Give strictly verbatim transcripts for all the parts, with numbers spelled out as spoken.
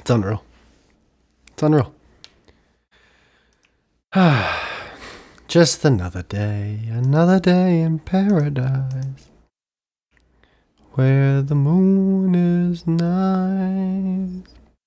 It's unreal. It's unreal. Just another day, another day in paradise, where the moon is nice.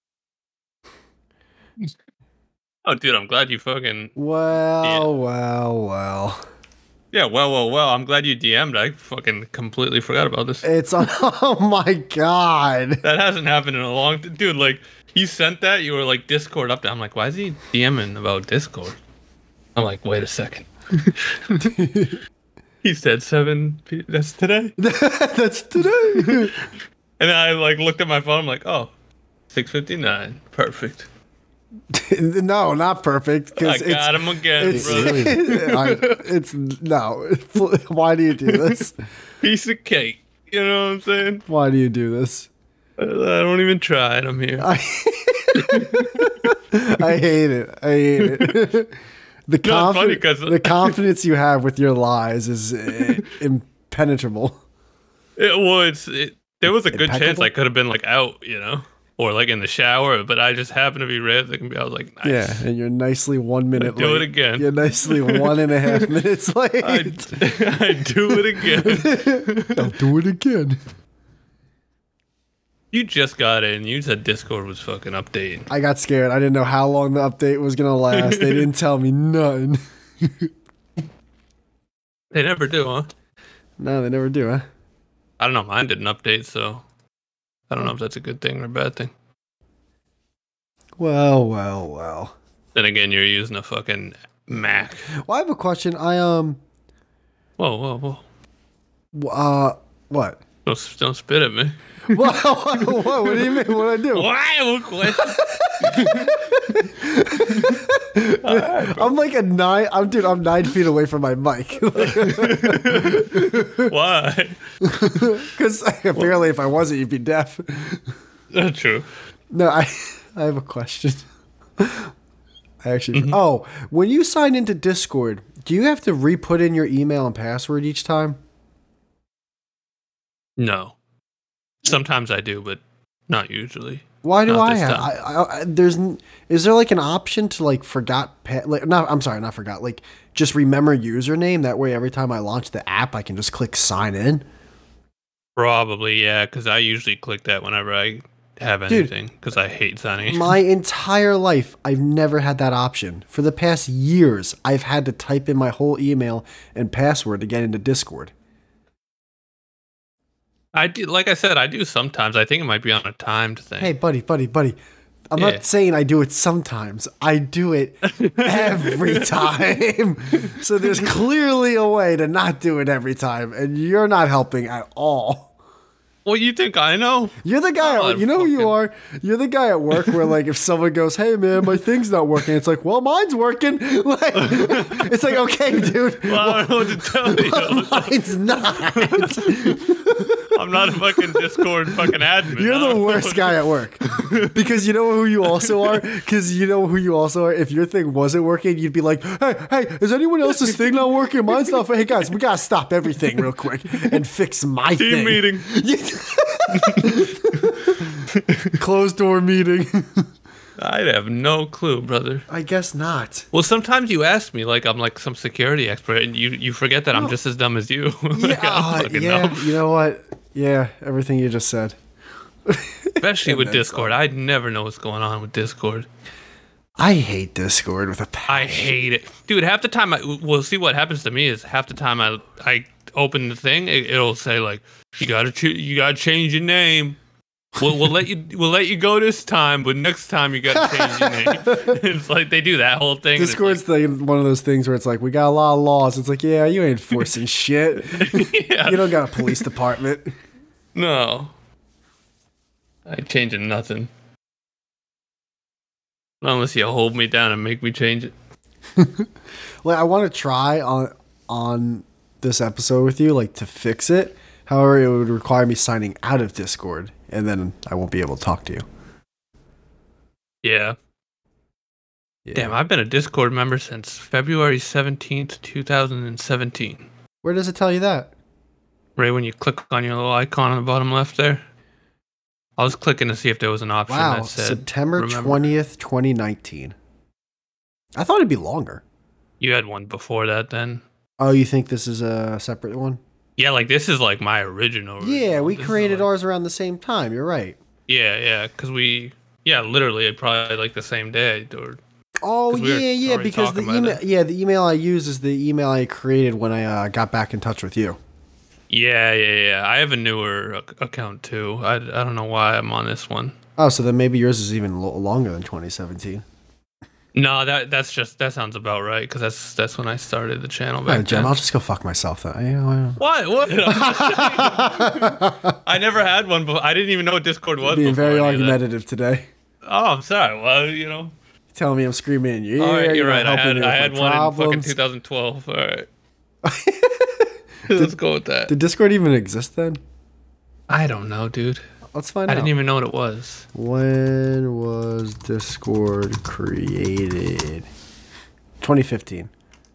Oh, dude, I'm glad you fucking... Well, Yeah. well, well. Yeah, well, well, well. I'm glad you D M'd. I fucking completely forgot about this. It's on. Oh my god. That hasn't happened in a long time. Dude, like, you sent that, you were like, Discord update. I'm like, why is he DMing about Discord? I'm like, wait a second. He said seven. P- that's today? That's today. And I, like, looked at my phone. I'm like, oh, six fifty-nine. Perfect. No, not perfect. I It's, got him again, it's, brother. I, it's no. Why do you do this? Piece of cake. You know what I'm saying? Why do you do this? I don't even try it. I'm here. I, I hate it. I hate it. The, No, it's funny confi- 'cause- the confidence you have with your lies is uh, impenetrable. It was. It, there was a good chance Impeccable? I could have been like out, you know, or like in the shower, but I just happened to be red. I was like, nice. Yeah, and you're nicely one minute Do late. it again. You're nicely one and a half minutes late. I, I do it again. I'll do it again. You just got in. You said Discord was fucking updating. I got scared. I didn't know how long the update was gonna last. They didn't tell me nothing. They never do, huh? No, they never do, huh? I don't know. Mine didn't update, so I don't know if that's a good thing or a bad thing. Well, well, well. Then again, you're using a fucking Mac. Well, I have a question. I um, Whoa, whoa, whoa! w- uh, what? Don't, don't spit at me. what, what? What? What do you mean? What I do? Why? I'm like a nine. I'm dude. I'm nine feet away from my mic. Why? Because apparently, if I wasn't, you'd be deaf. That's true. No, I. I have a question. I actually. Mm-hmm. Oh, when you sign into Discord, do you have to re-put in your email and password each time? No. Sometimes I do, but not usually. Why do Not I this have? time. I, I, I, there's. n- Is there like an option to like forgot? Pa- like, no, I'm sorry, not forgot. Like just remember username. That way, every time I launch the app, I can just click sign in. Probably, yeah, because I usually click that whenever I have anything, because I hate signing in. My entire life, I've never had that option. For the past years, I've had to type in my whole email and password to get into Discord. I do, like I said, I do sometimes. I think it might be on a timed thing. Hey, buddy, buddy, buddy. I'm Yeah. not saying I do it sometimes. I do it every time. So there's clearly a way to not do it every time, and you're not helping at all. Well, you think I know? You're the guy. Oh, At, you know who you fucking- are. You're the guy at work where, like, if someone goes, "Hey, man, my thing's not working," it's like, "Well, mine's working." Like, it's like, okay, dude, Well, I don't know what to tell you. mine's not. I'm not a fucking Discord fucking admin. You're I the don't know worst what- guy at work because you know who you also are. Because you know who you also are. If your thing wasn't working, you'd be like, "Hey, hey, is anyone else's thing not working? Mine's not. Hey, guys, we gotta stop everything real quick and fix my Team thing." meeting. Closed door meeting. I'd have no clue, brother. I guess not. Well, sometimes you ask me like I'm like some security expert, and you you forget that I'm just as dumb as you. Like, Yeah, I don't uh, fucking yeah. know. You know what? Yeah, everything you just said. Especially And with then Discord, I'd never know what's going on with Discord. I hate Discord with a passion. I hate it, dude. Half the time, I well, see what happens to me is half the time I I open the thing, it, it'll say like you gotta ch- you gotta change your name. We'll, we'll let you we'll let you go this time, but next time you gotta change your name. It's like they do that whole thing. and it's Discord's like, one of those things where it's like, we got a lot of laws. It's like, yeah, you ain't enforcing shit. like, yeah, You don't got a police department. no, I ain't changing nothing. Not unless you hold me down and make me change it. Well, I want to try on on this episode with you, like to fix it. However, it would require me signing out of Discord, and then I won't be able to talk to you. Yeah. Yeah. Damn, I've been a Discord member since February seventeenth, two thousand seventeen. Where does it tell you that? Right when you click on your little icon on the bottom left there. I was clicking to see if there was an option Wow, that said September remember. twentieth, twenty nineteen. I thought it'd be longer. You had one before that, then? Oh, you think this is a separate one? Yeah, like this is like my original. Yeah, original. we This is created like- ours around the same time. You're right. Yeah, yeah, because we, yeah, literally, probably like the same day. Or Oh 'Cause we were yeah, yeah. already Because the talking about email, it. yeah, the email I use is the email I created when I uh, got back in touch with you. yeah, yeah, yeah. I have a newer ac- account too. I, I don't know why I'm on this one. Oh, so then maybe yours is even lo- longer than twenty seventeen. No, that that's just that sounds about right because that's that's when I started the channel All back right, Jem, then. I'll just go fuck myself then. You know, What? What? I never had one before. I didn't even know what Discord was. being before very any of that. argumentative today. Oh, I'm sorry. Well, you know. Telling me I'm screaming in your ear. All right, you're not right. I helping had me I with had my one in fucking problems. two thousand twelve. All right. Let's go with that. Did Discord even exist then? I don't know, dude. Let's find I out. didn't even know what it was. When was Discord created? twenty fifteen.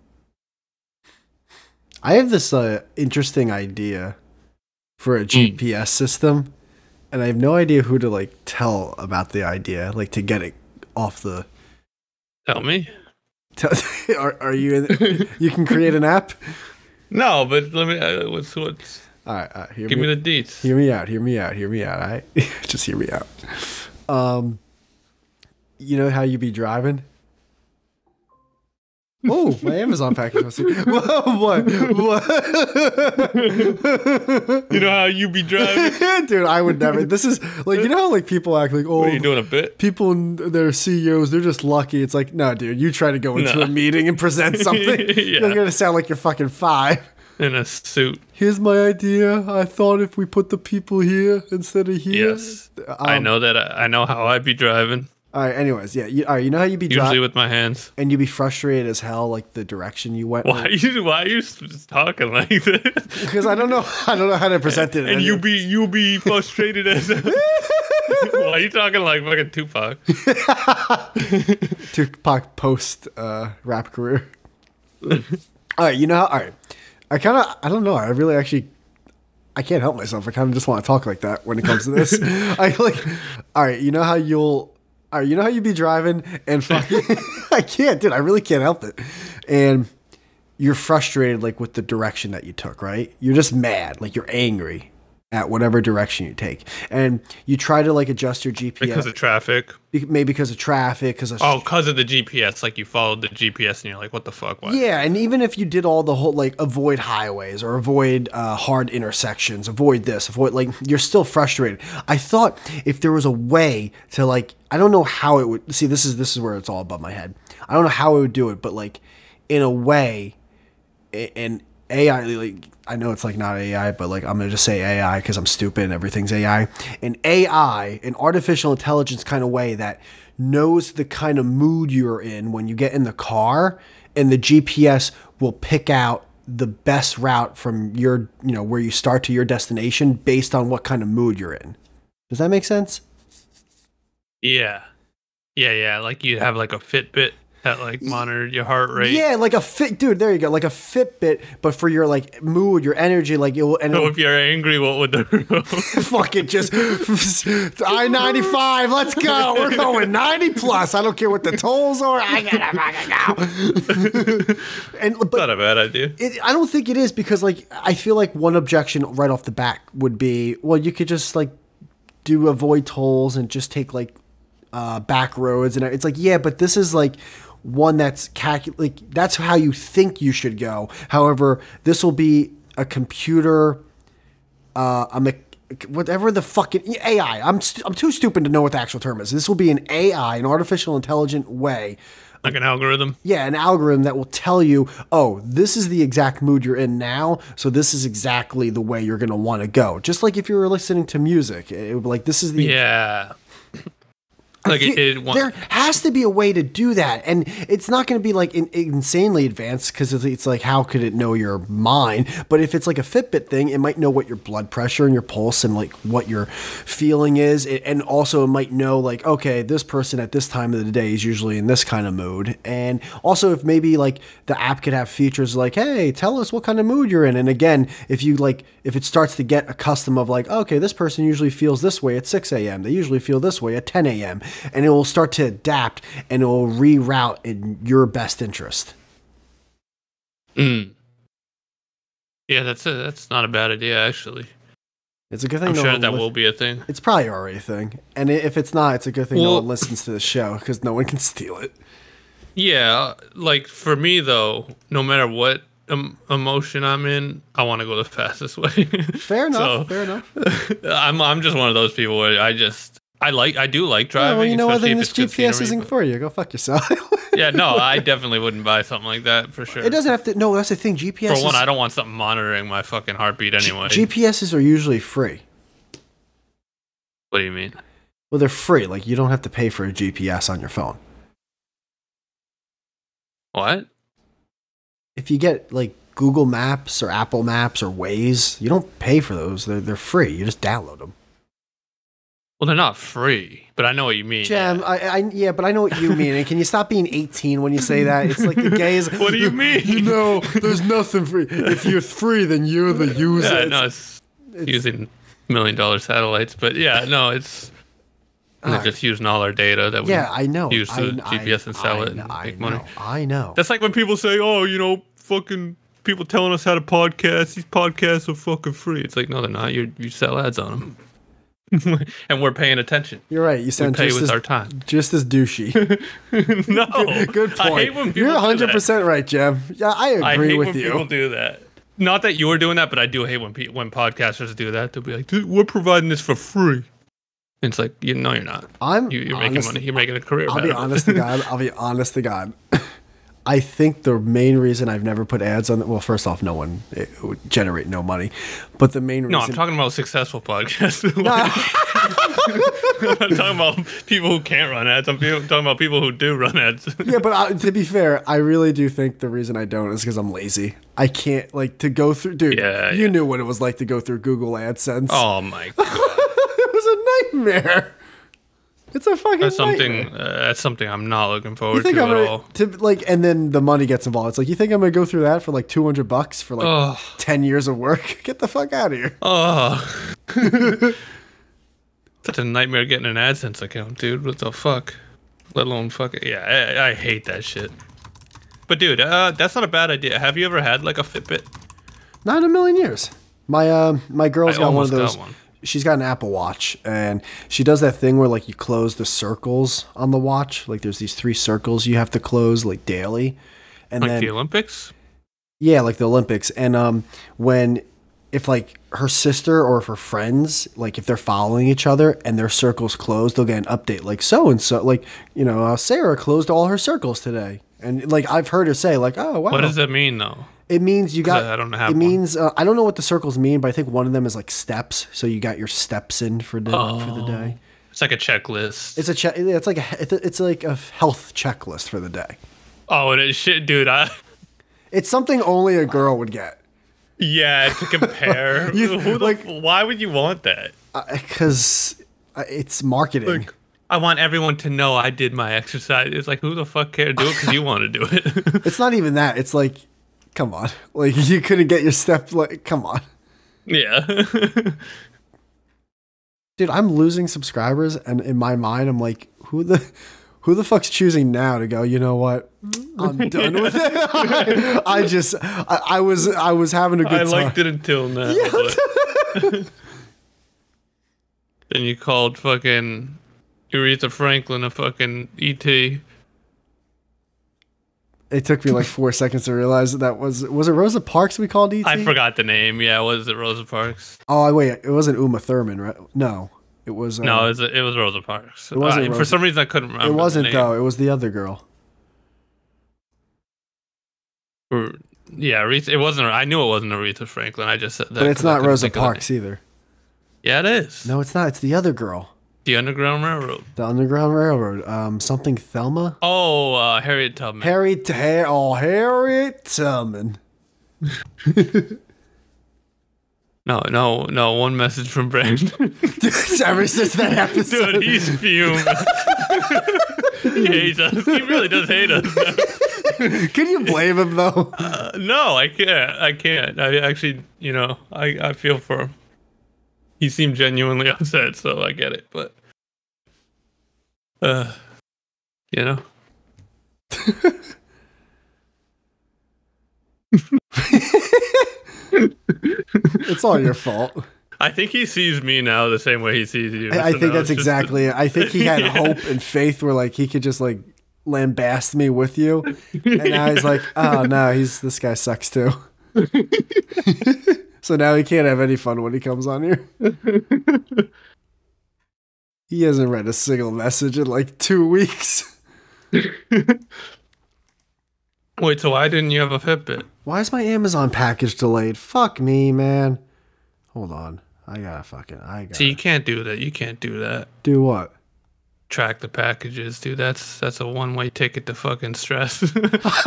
I have this uh, interesting idea for a G P S system, and I have no idea who to like tell about the idea, like to get it off the. Tell me. Tell, are, are you? In, you can create an app. No, but let me. Uh, what's what's? All right, all right hear Give me, me the deets. Hear me out. Hear me out. Hear me out. All right, just hear me out. Um, you know how you be driving? Oh, my Amazon package was here. Whoa, what? What? You know how you be driving? Dude, I would never. This is like, you know how like people act like, oh, What are you doing a bit? people and their C E Os, they're just lucky. It's like, no, dude, you try to go into No. a meeting and present something, Yeah. you're gonna sound like you're fucking five. In a suit. Here's my idea. I thought if we put the people here instead of here. Yes. I Um, know that. I, I know how I be driving. All right. Anyways, yeah. You, all right. You know how you be Usually driving with my hands. and you be frustrated as hell, like the direction you went. Why you? Why you s- talking like this? Because I don't know. I don't know how to present it. And you be you be frustrated as. Why you talking like fucking Tupac? Tupac post uh, rap career. All right. You know how? All right. I kind of. I don't know. I really actually. I can't help myself. I kind of just want to talk like that when it comes to this. I like. All right. You know how you'll. All right. You know how you be driving and fucking. I can't, dude. I really can't help it. And you're frustrated, like with the direction that you took. Right. You're just mad. Like you're angry at whatever direction you take, and you try to like adjust your G P S. Because of traffic. Be- maybe because of traffic. Because of Oh, because of the G P S. Like you followed the G P S and you're like, what the fuck? Why? Yeah, and even if you did all the whole like avoid highways or avoid uh, hard intersections, avoid this, avoid like you're still frustrated. I thought if there was a way to like, I don't know how it would. See, this is this is where it's all above my head. I don't know how it would do it, but like in a way, a- and A I like I know it's like not A I, but like I'm gonna just say A I because I'm stupid and everything's A I. An A I, an artificial intelligence kind of way that knows the kind of mood you're in when you get in the car, and the G P S will pick out the best route from your, you know, where you start to your destination based on what kind of mood you're in. Does that make sense? Yeah. Yeah, yeah. Like you'd have like a Fitbit that like monitored your heart rate. Yeah, like a fit, dude. There you go, like a Fitbit, but for your like mood, your energy, like you'll and So it'll if you're angry, what would the fucking just I ninety-five. Let's go. We're going ninety plus. I don't care what the tolls are. I gotta fucking go. And but not a bad idea. it, I don't think it is because like I feel like one objection right off the bat would be, well, you could just like do avoid tolls and just take like uh, back roads, and it's like, yeah, but this is like one that's calcu- like that's how you think you should go. However, this will be a computer, uh, a me- whatever the fucking A I. I'm st- I'm too stupid to know what the actual term is. This will be an A I, an artificial intelligent way. Like an algorithm. Yeah, an algorithm that will tell you, oh, this is the exact mood you're in now, so this is exactly the way you're going to want to go. Just like if you were listening to music, it would be like, this is the... Yeah. Like feel- it, it wa- there has to be a way to do that, and it's not going to be like in, insanely advanced because it's, it's like how could it know your mind? But if it's like a Fitbit thing, it might know what your blood pressure and your pulse and like what your feeling is, it, and also it might know like okay, this person at this time of the day is usually in this kind of mood, and also if maybe like the app could have features like hey, tell us what kind of mood you're in, and again, if you like if it starts to get accustomed of like okay, this person usually feels this way at six a.m. they usually feel this way at ten a.m. and it will start to adapt and it will reroute in your best interest. Mm. Yeah, that's a, that's not a bad idea actually. It's a good thing. I'm no sure one that li- will be a thing. It's probably already a thing, and i- if it's not, it's a good thing no Well- one listens to the show because no one can steal it. Yeah, like for me though, no matter what um, emotion I'm in, I want to go the fastest way. Fair enough. So, fair enough. I'm I'm just one of those people where I just I like I do like Oh, driving. well, you know what? especially Then if this it's good G P S scenery, isn't but- for you. Go fuck yourself. Yeah, no, I definitely wouldn't buy something like that for sure. It doesn't have to. No, that's the thing. G P S. For one, is, I don't want something monitoring my fucking heartbeat anyway. G P Ses are usually free. What do you mean? Well, they're free. Like you don't have to pay for a G P S on your phone. What? If you get like Google Maps or Apple Maps or Waze, you don't pay for those. They're they're free. You just download them. Well, they're not free, but I know what you mean. Jam, yeah. I, I yeah, but I know what you mean. And can you stop being eighteen when you say that? It's like the gays. What do you mean? You know, there's nothing free. If you're free, then you're the user. Yeah, It's- no, it's, it's- using million dollar satellites, but yeah, no, it's they're Alright. just using all our data that we yeah, I know. use I, to G P S and sell I, it and I, make know, money. I know. That's like when people say, "Oh, you know, fucking people telling us how to podcast. These podcasts are fucking free." It's like, no, they're not. You you sell ads on them, and we're paying attention. You're right. You We sound pay just with as, our time. just as douchey. No, good, good point. I hate when people You're do that. one hundred percent right, Jam. Yeah, I I agree hate with when you. people do that. Not that you were doing that, but I do hate when pe- when podcasters do that. They'll be like, "Dude, we're providing this for free." And it's like, you know, you're not. I'm You, you're honest, making money. You're making a career. I'll out be of it. honest to God. I'll be honest to God. I think the main reason I've never put ads on. Well, first off, no one it would generate no money. But the main reason. No, I'm talking about successful podcasts. I'm talking about people who can't run ads. I'm people- talking about people who do run ads. Yeah, but uh, to be fair, I really do think the reason I don't is because I'm lazy. I can't like to go through. Dude, Yeah, you yeah. knew what it was like to go through Google AdSense. Oh my god, It was a nightmare. It's a fucking that's something. nightmare. Uh, that's something I'm not looking You forward think to I'm at gonna all. to, like, and then the money gets involved. It's like you think I'm gonna go through that for like two hundred bucks for like Oh, ten years of work? Get the fuck out of here. oh. Such a nightmare getting an AdSense account, dude. What the fuck? Let alone fuck it. Yeah, I, I hate that shit. But dude, uh, that's not a bad idea. Have you ever had like a Fitbit? Not in a million years. My uh, my girl's I got one of almost those. got one. She's got an Apple Watch, and she does that thing where like you close the circles on the watch. Like there's these three circles you have to close like daily, and Like then the Olympics? yeah, like the Olympics. And um, when if like her sister or if her friends, like if they're following each other and their circles closed, they'll get an update like so and so, like you know, uh, Sarah closed all her circles today, and like I've heard her say like, oh wow. What does that mean though? It means you got. I don't have It one. means uh, I don't know what the circles mean, but I think one of them is like steps. So you got your steps in for the for the day. It's like a checklist. It's a check. It's like a. It's a- It's like a health checklist for the day. oh, it is shit, dude. I It's something only a girl would get. yeah, to compare. You- Who the, like- why would you want that? Because uh, it's marketing. Like, I want everyone to know I did my exercise. It's like, who the fuck cares? Do it because you want to do it. It's not even that. It's like, come on. Like you couldn't get your step. Like come on, yeah. dude. I'm losing subscribers, and in my mind, I'm like, who the. Who the fuck's choosing now to go? You know what? I'm done with it. I, I just, I, I was, I was having a good I time. liked it until now. but- Then you called fucking Aretha Franklin a fucking E T. It took me like four seconds to realize that, that was was it Rosa Parks we called E T? I forgot the name. Yeah, was it Rosa Parks? Oh wait, it wasn't Uma Thurman, right? No, it was. Uh, No, it was, it was Rosa Parks. It wasn't Uh, For Rosa- some reason, I couldn't remember. it wasn't the name. though. It was the other girl. Or- yeah, Aretha, it wasn't. I knew it wasn't Aretha Franklin. I just said that. But it's 'cause I not couldn't Rosa think of the Parks either. name. Yeah, it is. No, it's not. It's the other girl. The Underground Railroad. The Underground Railroad. Um, something Thelma? Oh, uh, Harriet Tubman. Harriet, oh, Harriet Tubman. No, no, no. One message from Brandon. Ever since that episode. Dude, he's fuming. He hates us. He really does hate us. Can you blame him, though? Uh, no, I can't. I can't. I actually, you know, I, I feel for him. He seemed genuinely upset, so I get it. But, uh, you know. It's all your fault. I think he sees me now the same way he sees you. I, I so think that's just, exactly it. I think he had yeah. hope and faith where like he could just like lambast me with you. And now he's like, oh no, he's this guy sucks too. So now he can't have any fun when he comes on here. He hasn't read a single message in like two weeks. Wait, so why didn't you have a Fitbit? Why is my Amazon package delayed? Fuck me, man. Hold on. I gotta fucking, I gotta. See, you can't do that. You can't do that. Do what? Track the packages, dude. That's that's a one-way ticket to fucking stress. Is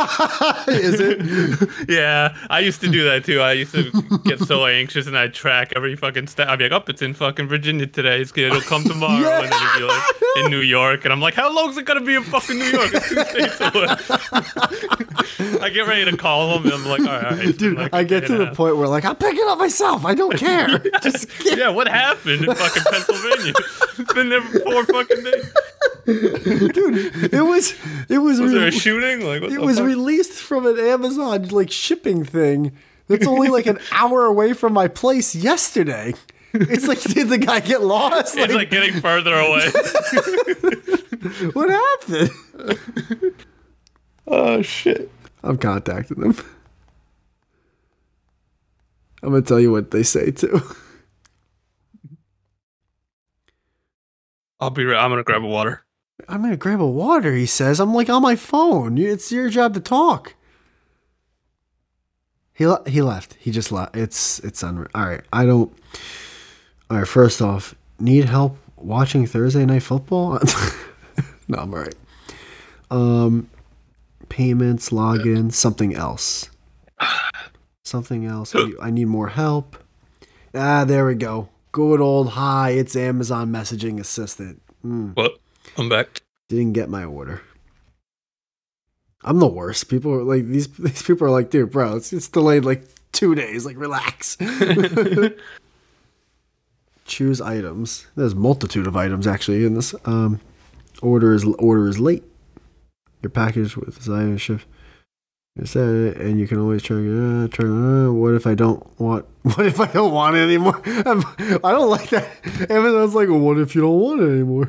it? Yeah, I used to do that too. I used to get so anxious and I'd track every fucking step. I'd be like, oh, it's in fucking Virginia today. It's good. It'll come tomorrow. Yeah. And then it'd be like in New York. And I'm like, how long is it going to be in fucking New York? It's two states away. I get ready to call them and I'm like, all right. All right. Dude, like I get to the point where like, I'll pick it up myself. I don't care. yeah. Just yeah, what happened in fucking Pennsylvania? It's been there for four fucking days. Dude, it was it was Was re- there a shooting? Like what it the was fuck? released from an Amazon like shipping thing that's only like an hour away from my place yesterday. It's like, did the guy get lost? It's like getting further away. What happened? Oh shit. I'm contacting them. I'm gonna tell you what they say too. I'll be right. I'm gonna grab a water. I'm gonna grab a water, he says. I'm like on my phone. It's your job to talk. He le- he left. He just left. It's it's unreal. All right, I don't. All right, first off, need help watching Thursday Night Football? No, I'm all right. Um, payments, login, something else. Something else. I, I need more help. Ah, there we go. Good old hi, it's Amazon messaging assistant. Mm. What? I'm back. Didn't get my order. I'm the worst. People are like these. These people are like, dude, bro, it's, it's delayed like two days. Like, relax. Choose items. There's a multitude of items actually in this. Um, order is order is late. Your package with this item shipped. And you can always try. Uh, try uh, what if I don't want? What if I don't want it anymore? I'm, I don't like that. Amazon's like, well, what if you don't want it anymore?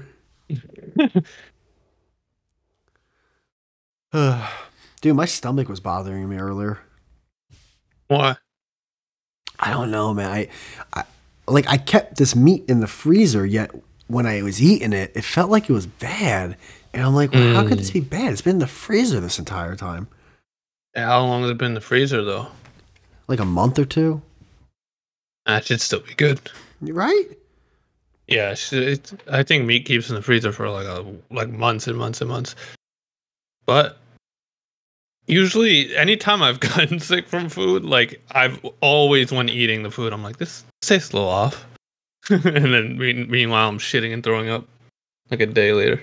Dude, my stomach was bothering me earlier. Why? I don't know, man. I, I like I kept this meat in the freezer, yet when I was eating it, it felt like it was bad. And I'm like, well, mm. how could this be bad? It's been in the freezer this entire time. How long has it been in the freezer, though? Like a month or two. That should still be good. Right? Yeah, it's, it's, I think meat keeps in the freezer for like a, like months and months and months. But usually, anytime I've gotten sick from food, like I've always, when eating the food, I'm like, this tastes a little off. And then me- meanwhile, I'm shitting and throwing up like a day later.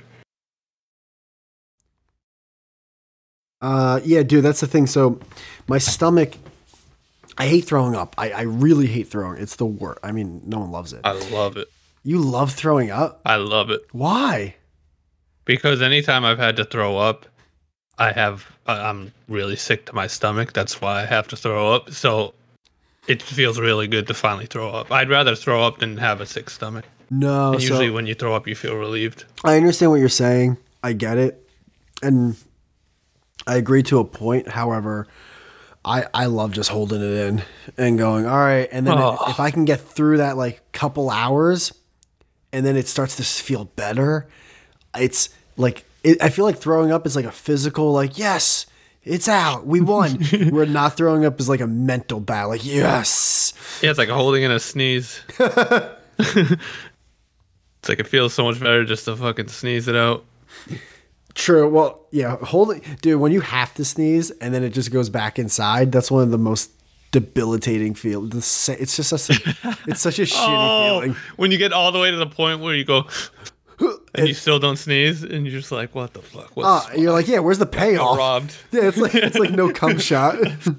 Uh, yeah, dude, that's the thing. So my stomach, I hate throwing up. I, I really hate throwing. It's the worst. I mean, no one loves it. I love it. You love throwing up? I love it. Why? Because anytime I've had to throw up, I have, I'm really sick to my stomach. That's why I have to throw up. So it feels really good to finally throw up. I'd rather throw up than have a sick stomach. No. And usually so when you throw up, you feel relieved. I understand what you're saying. I get it. And I agree to a point. However, I, I love just holding it in and going, all right. And then oh. if I can get through that like couple hours and then it starts to feel better, it's like, it, I feel like throwing up is like a physical, like, yes, it's out. We won. Where not throwing up is like a mental battle. Like, yes. Yeah, it's like holding in a sneeze. It's like it feels so much better just to fucking sneeze it out. True. Well, yeah. Hold it, dude. When you have to sneeze and then it just goes back inside, that's one of the most debilitating feelings. It's just such a, it's such a shitty Oh, feeling. when you get all the way to the point where you go and you still don't sneeze, and you're just like, "What the fuck?" What's Uh, you're like, yeah. Where's the payoff? robbed. Yeah, it's like it's like no cum shot.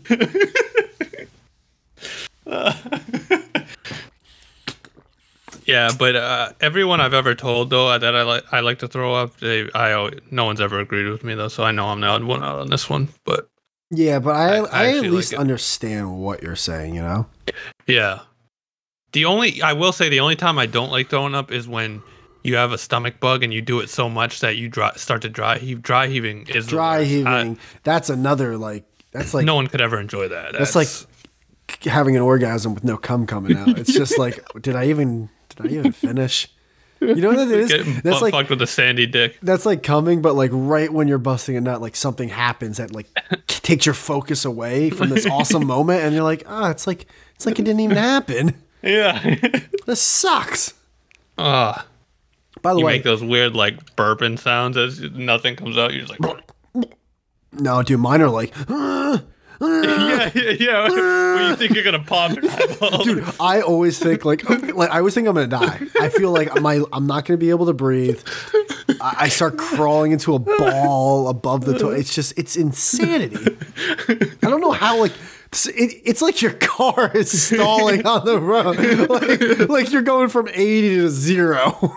Yeah, but uh, everyone I've ever told though that I like I like to throw up, they I always, no one's ever agreed with me though, so I know I'm the odd one out on this one. But Yeah, but I, I- I, I at actually least like it. understand what you're saying, you know? yeah, the only I will say the only time I don't like throwing up is when you have a stomach bug and you do it so much that you dry, start to dry heave. Dry heaving is the Dry worst. heaving, I- that's another, like, that's like no one could ever enjoy that. That's like having an orgasm with no cum coming out. It's just like, did I even, did I even finish? You know what that is? getting That's butt like, fucked with a sandy dick. that's like coming, but like right when you're busting a nut, like something happens that like takes your focus away from this awesome moment. And you're like, ah, it's like, it's like it didn't even happen. Yeah. This sucks. Ah. By the You way, make those weird like burping sounds as nothing comes out. You're just like, no, dude, mine are like, yeah, yeah, yeah. When you think you're gonna pop your eyeball. dude, I always think like, like I always think I'm gonna die. I feel like my I'm not gonna be able to breathe. I, I start crawling into a ball above the toilet. It's just it's insanity. I don't know how like it's- it, it's like your car is stalling on the road, like, like you're going from eighty to zero.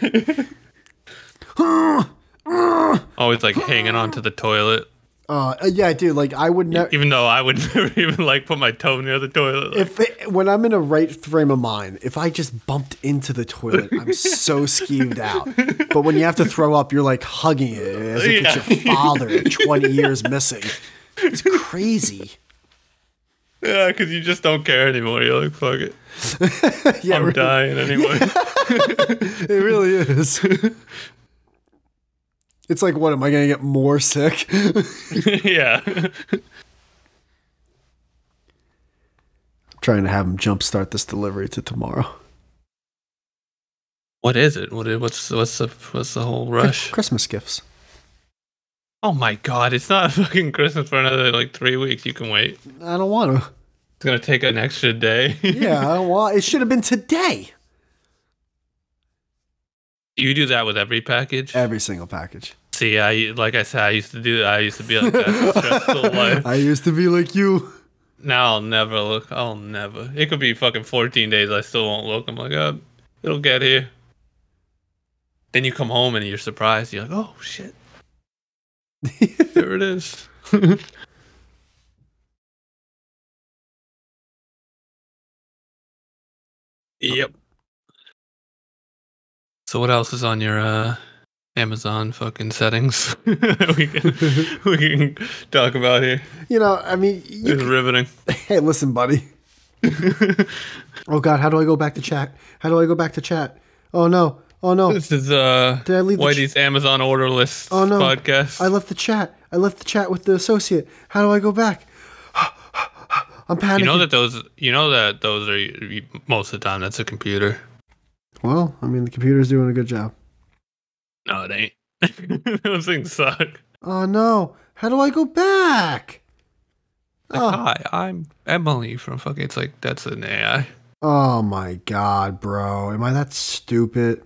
Always like hanging onto the toilet. Uh, yeah, dude. Like I would never. Even though I would never even like put my toe near the toilet. Like, If it, when I'm in a right frame of mind, if I just bumped into the toilet, I'm so skeeved out. But when you have to throw up, you're like hugging it as if it's your father, twenty years missing. It's crazy. yeah, because you just don't care anymore. You're like, fuck it. Yeah, I'm really, dying anyway. it really is. It's like, what am I gonna get more sick? yeah. Trying to have him jumpstart this delivery to tomorrow. What is it? What? is- What's what's the what's the whole rush? Christmas gifts. Oh my god! It's not fucking Christmas for another like three weeks. You can wait. I don't want to. It's gonna take an extra day. Yeah, I don't want. It should have been today. You do that with every package. Every single package. See, I like I said, I used to do that. I used to be like that. It's a stressful life. I used to be like you. Now I'll never look. I'll never. It could be fucking fourteen days. I still won't look. I'm like, oh, it'll get here. Then you come home and you're surprised. You're like, oh shit, there it is. Yep. So what else is on your uh, Amazon fucking settings we can we can talk about here? You know, I mean, you It's riveting. hey, listen, buddy. Oh God, how do I go back to chat? How do I go back to chat? Oh no, oh no, This is uh Did I leave the Whitey's Amazon order list Oh, no. podcast. I left the chat. I left the chat with the associate. How do I go back? I'm panicking. You know that those you know that those are most of the time that's a computer. Well, I mean, the computer's doing a good job. No, it ain't. Those things suck. Oh no, how do I go back? Like, Oh. hi, I'm Emily from fucking. It's like that's an A I. Oh my God, bro, am I that stupid?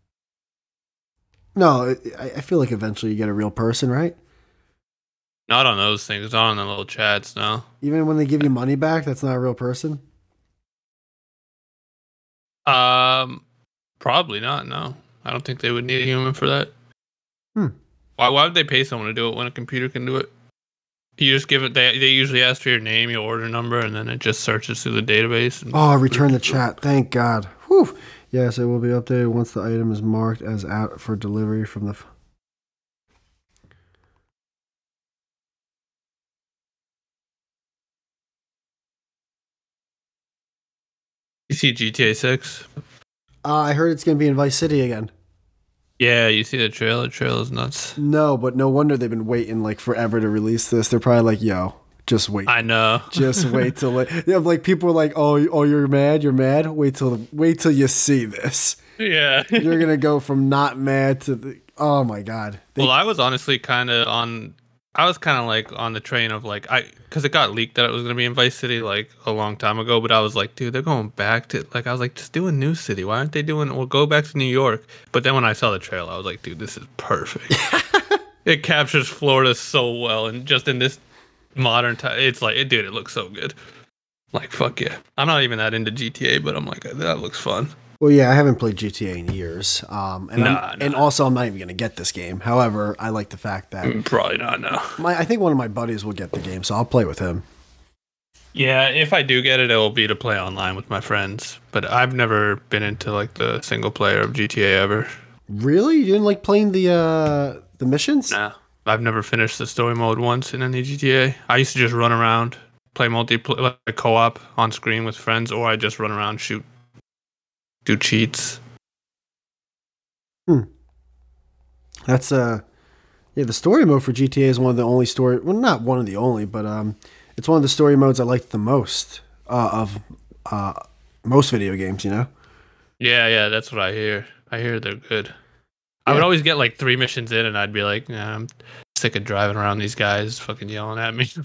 No, I, I feel like eventually you get a real person, right? Not on those things. Not on the little chats. No. Even when they give you money back, that's not a real person. Um, probably not. No, I don't think they would need a human for that. Hmm. Why? Why would they pay someone to do it when a computer can do it? You just give it. They they usually ask for your name, your order number, and then it just searches through the database. And Oh, return the chat. Thank God. Whew. Yes, it will be updated once the item is marked as out for delivery from the. F- You see G T A six? Uh, I heard it's going to be in Vice City again. Yeah, you see the trailer. Trailer's nuts. No, but no wonder they've been waiting like forever to release this. They're probably like, yo, Just wait. I know. Just wait till like, yeah, like people are like, oh, oh, you're mad, you're mad. Wait till wait till you see this. Yeah. You're gonna go from not mad to the. Oh my god. They, Well, I was honestly kind of on. I was kind of like on the train of like I because it got leaked that it was gonna be in Vice City like a long time ago. But I was like, dude, they're going back to like I was like, just do a new city. Why aren't they doing? Well, go back to New York. But then when I saw the trailer, I was like, dude, this is perfect. It captures Florida so well, and just in this modern time, it's like, it, dude, it looks so good. Like, fuck yeah. I'm not even that into G T A, but I'm like, that looks fun. Well, yeah, I haven't played G T A in years, um, and Nah, I'm, nah. and also I'm not even gonna get this game. However, I like the fact that Probably not, no. my I think one of my buddies will get the game, so I'll play with him. Yeah, if I do get it, it will be to play online with my friends. But I've never been into like the single player of G T A ever. Really, you didn't like playing the uh, the missions? Nah, I've never finished the story mode once in any G T A. I used to just run around, play multiplayer, like co-op on screen with friends, or I just run around, shoot, do cheats. Hmm. That's uh, yeah. The story mode for G T A is one of the only story. Well, not one of the only, but um, it's one of the story modes I like the most uh, of uh most video games. You know. Yeah, yeah, that's what I hear. I hear they're good. I Yeah. would always get like three missions in, and I'd be like, nah, I'm sick of driving around these guys fucking yelling at me.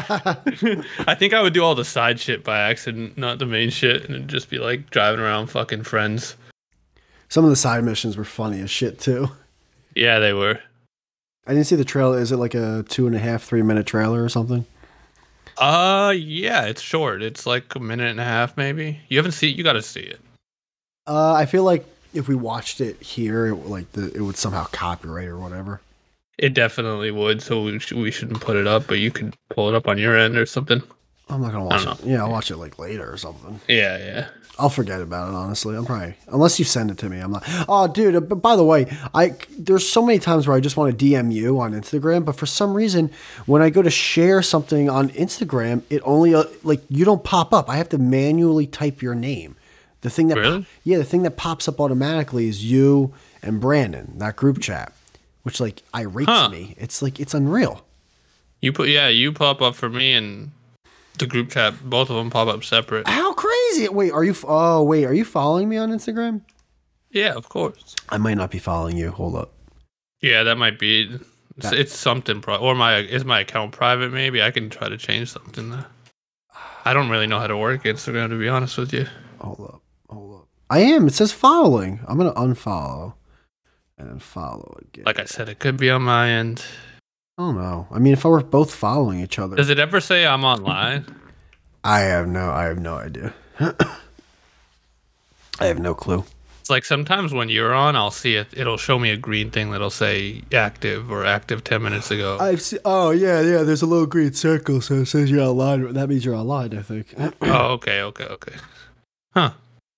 I think I would do all the side shit by accident, not the main shit, and it'd just be like driving around fucking friends. Some of the side missions were funny as shit too. Yeah, they were. I didn't see the trailer. Is it like a two and a half, three minute trailer or something? Uh, yeah, it's short. It's like a minute and a half, maybe. You haven't seen it? You got to see it. Uh, I feel like if we watched it here, it, like the, it would somehow copyright or whatever. It definitely would, so we, sh- we shouldn't put it up, but you could pull it up on your end or something. I'm not gonna watch I it. don't Yeah, I'll watch it like later or something. Yeah, yeah. I'll forget about it, honestly. I'm probably unless you send it to me. I'm not. Oh, dude. uh, But by the way, I there's so many times where I just want to D M you on Instagram, but for some reason, when I go to share something on Instagram, it only uh, like you don't pop up. I have to manually type your name. The thing that Really? yeah, the thing that pops up automatically is you and Brandon, that group chat, which like irates Huh. me. It's like it's unreal. You put yeah, you pop up for me and the group chat. Both of them pop up separate. How crazy! Wait, are you? Oh, wait, are you following me on Instagram? Yeah, of course. I might not be following you. Hold up. Yeah, that might be. It's, That- it's something. Pri- or my is my account private? Maybe I can try to change something. There. I don't really know how to work Instagram, to be honest with you. Hold up. Hold up. I am. It says following. I'm gonna unfollow and then follow again. Like I said, it could be on my end. I don't know. I mean, if I were both following each other, Does it ever say I'm online? I have no. I have no idea. I have no clue. It's like sometimes when you're on, I'll see it. It'll show me a green thing that'll say active or active ten minutes ago. I've seen. Oh yeah, yeah. There's a little green circle, so it says you're online. That means you're online. I think. Oh, okay, okay, okay. Huh.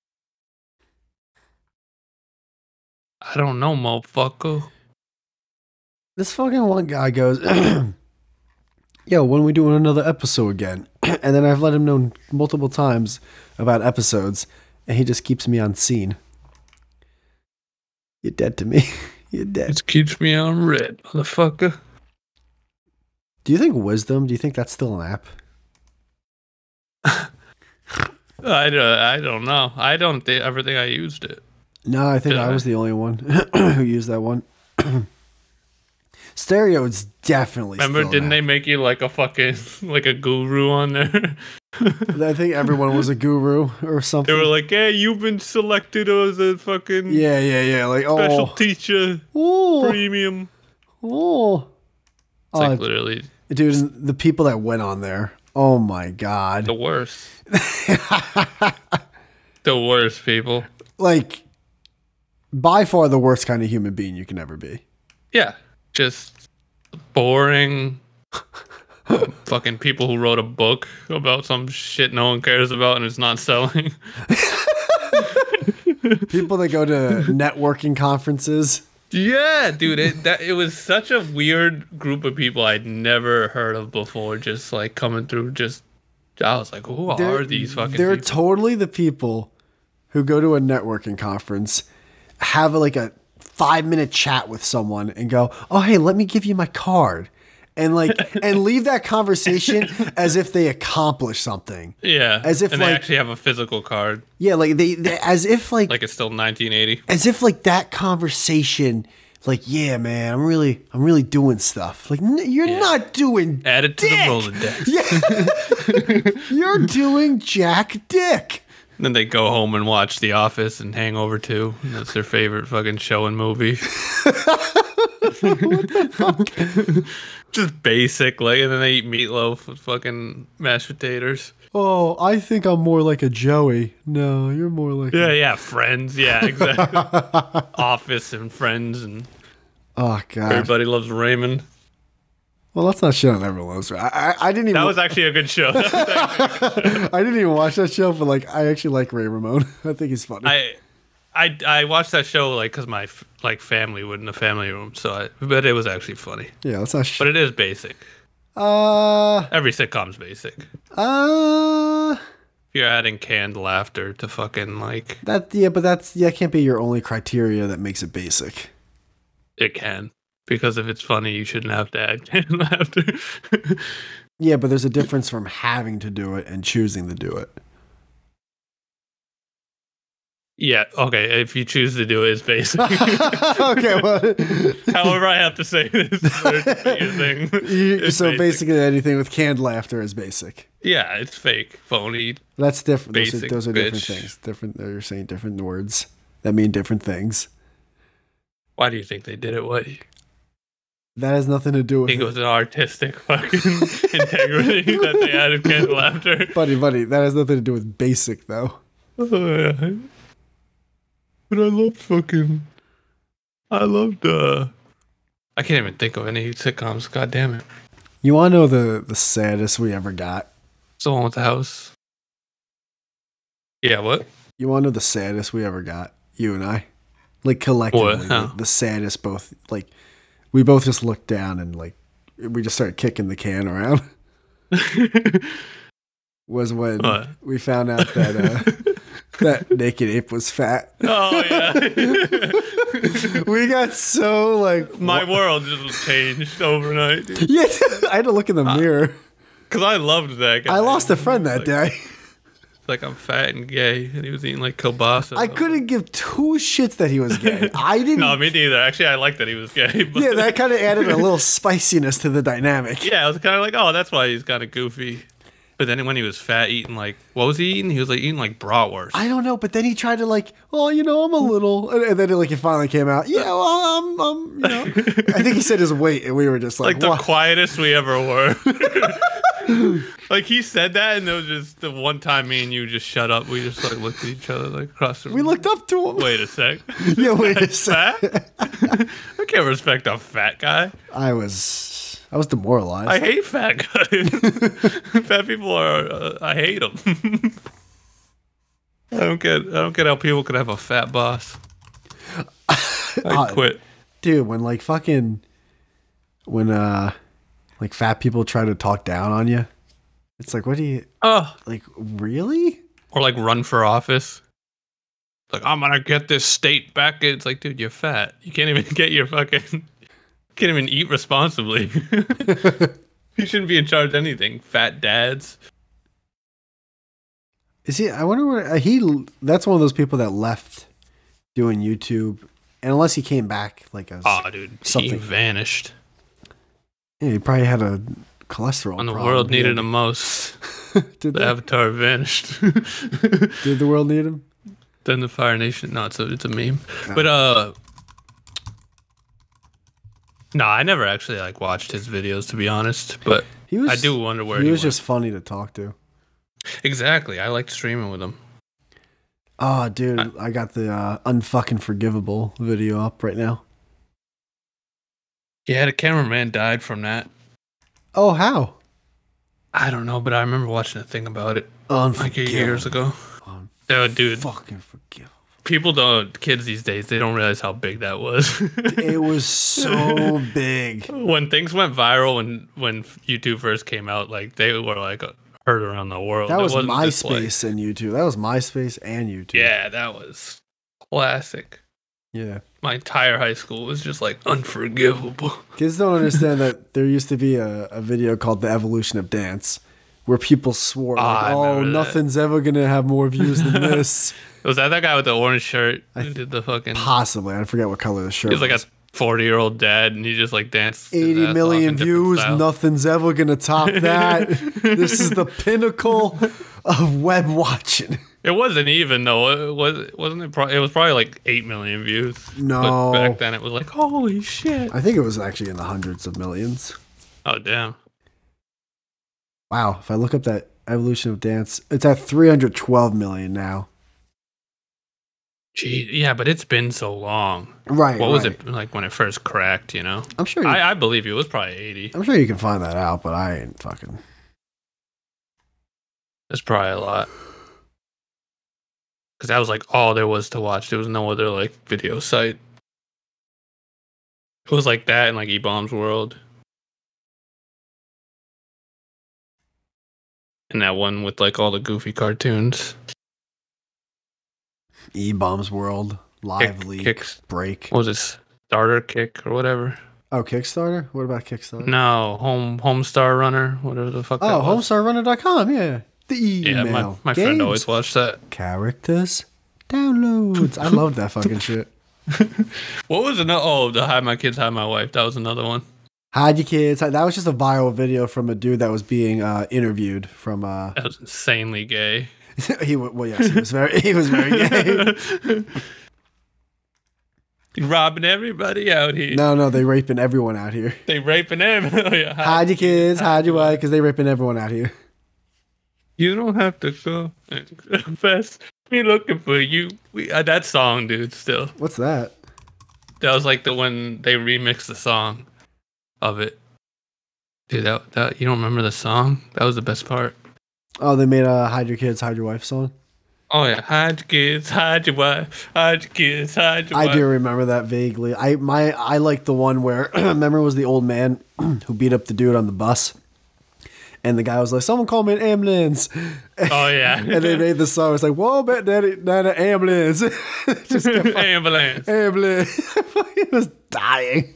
I don't know, motherfucker. This fucking one guy goes, yo, when are we doing another episode again? And then I've let him know multiple times about episodes, and he just keeps me on scene. You're dead to me. You're dead. It keeps me on red, motherfucker. Do you think Wisdom, do you think that's still an app? I don't, I don't know. I don't th- ever think I used it. No, I think Did I I? was the only one who used that one. Stereo is definitely Remember, still an didn't they app. make you like a fucking, like a guru on there? I think everyone was a guru or They something. were like, hey, you've been selected as a fucking yeah, yeah, yeah. Like, special oh. teacher, Oh. premium. Oh. It's like Oh, literally dude, the people that went on there. Oh my God. the worst. The worst people. Like, by far the worst kind of human being you can ever be. Yeah, just boring fucking people who wrote a book about some shit no one cares about and it's not selling. People that go to networking conferences. Yeah, dude, it that it was such a weird group of people I'd never heard of before. Just like coming through, just I was like, who They're- are these fucking They're people? totally the people who go to a networking conference, have like a five minute chat with someone and go, oh, hey, let me give you my card. and like and leave that conversation as if they accomplished something. Yeah, as if and like they actually have a physical card. Yeah, like they, they as if like like it's still nineteen eighty. As if like that conversation, like yeah, man, I'm really I'm really doing stuff. Like n- you're Yeah. not doing Add it to dick. the Rolodex. Yeah, you're doing Jack Dick. Then they go home and watch The Office and Hangover two. And that's their favorite fucking show and movie. What the fuck? Just basic, like, and then they eat meatloaf with fucking mashed potatoes. Oh, I think I'm more like a Joey. No, you're more like Yeah, a- yeah, Friends, yeah, exactly. Office and Friends, and Oh god. everybody loves Raymond. Well, let's not shit on everyone else. I, I I didn't even That was actually a good show. I didn't even watch that show, but like I actually like Ray Ramone. I think he's funny. I, I, I watched that show like because my f- like family would in the family room, so I, but it was actually funny. yeah, let's not. Sh- But it is basic. uh, Every sitcom's basic. uh. You're adding canned laughter to fucking like That yeah, but that's yeah, can't be your only criteria that makes it basic. it can. Because if it's funny, you shouldn't have to add canned laughter. Yeah, but there's a difference from having to do it and choosing to do it. Yeah, okay. If you choose to do it, it's basic. Okay, well, However, I have to say this. to your thing. you, It's so basic. basically anything with canned laughter is basic. Yeah, it's fake, phony. That's different. Those are, Basic, those are different bitch. things. Different. You're saying different words that mean different things. Why do you think they did it? What? You That has nothing to do with think it it. was an artistic fucking integrity that they added canned laughter? Buddy, buddy, that has nothing to do with basic though. Oh, yeah. But I loved fucking. I loved. uh I can't even think of any sitcoms. God damn it! You want to know the the saddest we ever got? It's the one with the house. Yeah. What? You want to know the saddest we ever got? You and I, like collectively, What? the, How? the saddest. Both like we both just looked down and like we just started kicking the can around. Was when What? we found out that uh, that Naked Ape was fat. Oh yeah. We got so like My world just changed overnight. Dude. yeah. I had to look in the mirror. Cause I loved that guy. I lost a friend that like, day. Like I'm fat and gay, and he was eating like kielbasa. I couldn't give two shits that he was gay. I didn't. No, me neither. Actually, I liked that he was gay. But Yeah, that kind of added a little spiciness to the dynamic. yeah, I was kind of like, oh, that's why he's kind of goofy. But then when he was fat, eating like, what was he eating? He was like eating like bratwurst. I don't know, but then he tried to like, oh, you know, I'm a little, and, and then it, like it finally came out. Yeah, well, I'm, I'm, you know. I think he said his weight, and we were just like, like the what? quietest we ever were. Like he said that, and it was just the one time me and you just shut up. We just like looked at each other like across the room. We looked up to him. Wait a sec. Yeah, wait a sec. Fat? I can't respect a fat guy. I was, I was demoralized. I hate fat guys. Fat people are. Uh, I hate them. I don't get. I don't get how people could have a fat boss. I Uh, quit. Dude, when like fucking, when uh, like fat people try to talk down on you, it's like, what do you Oh, like? Really? or like run for office. Like I'm gonna get this state back. It's like, dude, you're fat. You can't even get your fucking. Can't even eat responsibly. You shouldn't be in charge of anything. Fat dads. Is he? I wonder where uh, he. That's one of those people that left doing YouTube, and unless he came back, like as Oh, dude, Something. he vanished. yeah, he probably had a cholesterol. When the problem. world He needed had- him most, Did the the, Avatar vanished. did the world need him? Then the Fire Nation. No, it's a it's a meme. Oh. But uh, no, I never actually like watched his videos to be honest. But He was. I do wonder where he he, was went. just funny to talk to. Exactly. I liked streaming with him. Oh, dude, I got the uh, unfucking forgivable video up right now. Yeah, the cameraman died from that. Oh, how? I don't know, but I remember watching a thing about it like Unforgivable. eight years ago. Oh, dude, Fucking forgivable. people don't. Kids these days, they don't realize how big that was. It was so big. When things went viral when when YouTube first came out, like they were like heard around the world. That It was wasn't just, like- MySpace and YouTube. That was MySpace and YouTube. yeah, that was classic. Yeah. my entire high school was just like unforgivable. Kids don't understand that there used to be a, a video called The Evolution of Dance where people swore, like, I oh, remember that. nothing's ever going to have more views than this. Was that that guy with the orange shirt who did the fucking? Possibly. I forget what color the shirt He was like was. a forty-year-old dad, and he just like danced. his eighty ass off million in different views. styles. Nothing's ever going to top that. This is the pinnacle of web watching. It wasn't even though. It was wasn't it? Pro- it was probably like eight million views. No. But back then it was like holy shit. I think it was actually in the hundreds of millions. Oh damn. Wow. If I look up that Evolution of Dance, it's at three hundred twelve million now. Gee, yeah, but it's been so long. Right. What was right. it like when it first cracked? You know. I'm sure. You, I, I believe you. It was probably eighty. I'm sure you can find that out, but I ain't fucking. It's probably a lot. Because that was like all there was to watch. There was no other like video site. It was like that and like E-Bombs World. And that one with like all the goofy cartoons. E-Bombs World, Live Kick- Leak, kicks. Break. What was this? Starter Kick or whatever? Oh, Kickstarter? What about Kickstarter? No, Home Homestar Runner, whatever the fuck. Oh, that was. homestar runner dot com, yeah. The email. Yeah, my, my friend always watched that. Characters. Downloads. I love that fucking shit. What was another? Oh, the Hide My Kids, Hide My Wife. That was another one. Hide your kids. That was just a viral video from a dude that was being uh, interviewed from. Uh, That was insanely gay. he wa- well, yes, he was very, he was very gay. You're robbing everybody out here. No, no, they raping everyone out here. They raping everybody. Hide your kids, hide your wife, because they raping everyone out here. You don't have to go and confess. We looking for you. We uh, that song, dude. Still, What's that? that was like the when they remixed the song of it. Dude, that that you don't remember the song? That was the best part. Oh, they made a hide your kids, hide your wife song. Oh yeah, hide your kids, hide your wife, hide your kids, hide your I wife. do remember that vaguely. I my I like the one where remember it was the old man who beat up the dude on the bus, and the guy was like, "Someone call me an ambulance." Oh yeah, And they made the song. It's like, "Whoa, bet that not an ambulance." Just kept fucking- ambulance. ambulance. He was dying.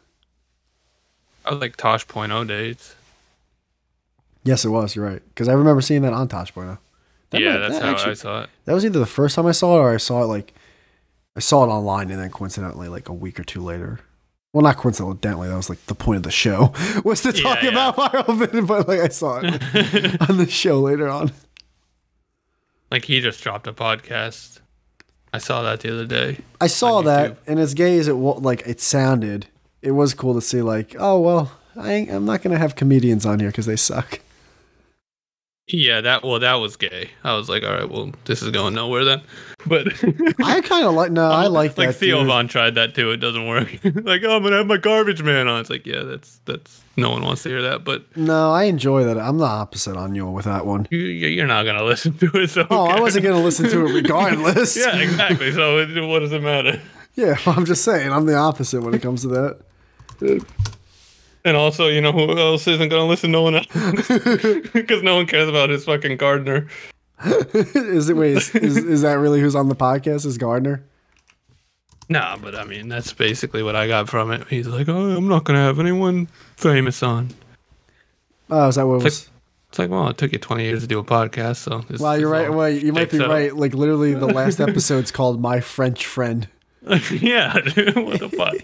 I was like Tosh point oh days. Yes, it was. You're right. Because I remember seeing that on Tosh Point oh. That Yeah, might- that's that how actually- I saw it. That was either the first time I saw it or I saw it like I saw it online and then coincidentally like a week or two later. Well, not coincidentally, that was like the point of the show was to talk Yeah, yeah. about viral video, but like I saw it on the show later on. Like he just dropped a podcast. I saw that the other day. I saw On that, YouTube. and as gay as it wa- like it sounded, it was cool to see like, oh well, I ain't, I'm not gonna have comedians on here because they suck. Yeah, that well, that was gay. I was like, all right, well, this is going nowhere then. But I kind of like no, I like like that. Theo dude. Von tried that too. It doesn't work. Like, oh, I'm gonna have my garbage man on. It's like, yeah, that's that's no one wants to hear that. But No, I enjoy that. I'm the opposite on you with that one. you you're not gonna listen to it. So Oh, who I cares? wasn't gonna listen to it regardless. Yeah, exactly. So it, what does it matter? Yeah, I'm just saying, I'm the opposite when it comes to that. And also, you know who else isn't gonna listen? No one else, because no one cares about his fucking gardener. Is it wait? Is, is is that really who's on the podcast? Is Gardner? Nah, but I mean, that's basically what I got from it. He's like, oh, I'm not gonna have anyone famous on. Oh, is that what it It's was? It's like, well, it took you twenty years to do a podcast, so. This, Well, you're this right. all Well, you might be sticks out. right. Like literally, the last episode's called "My French Friend." Yeah, dude, what the fuck?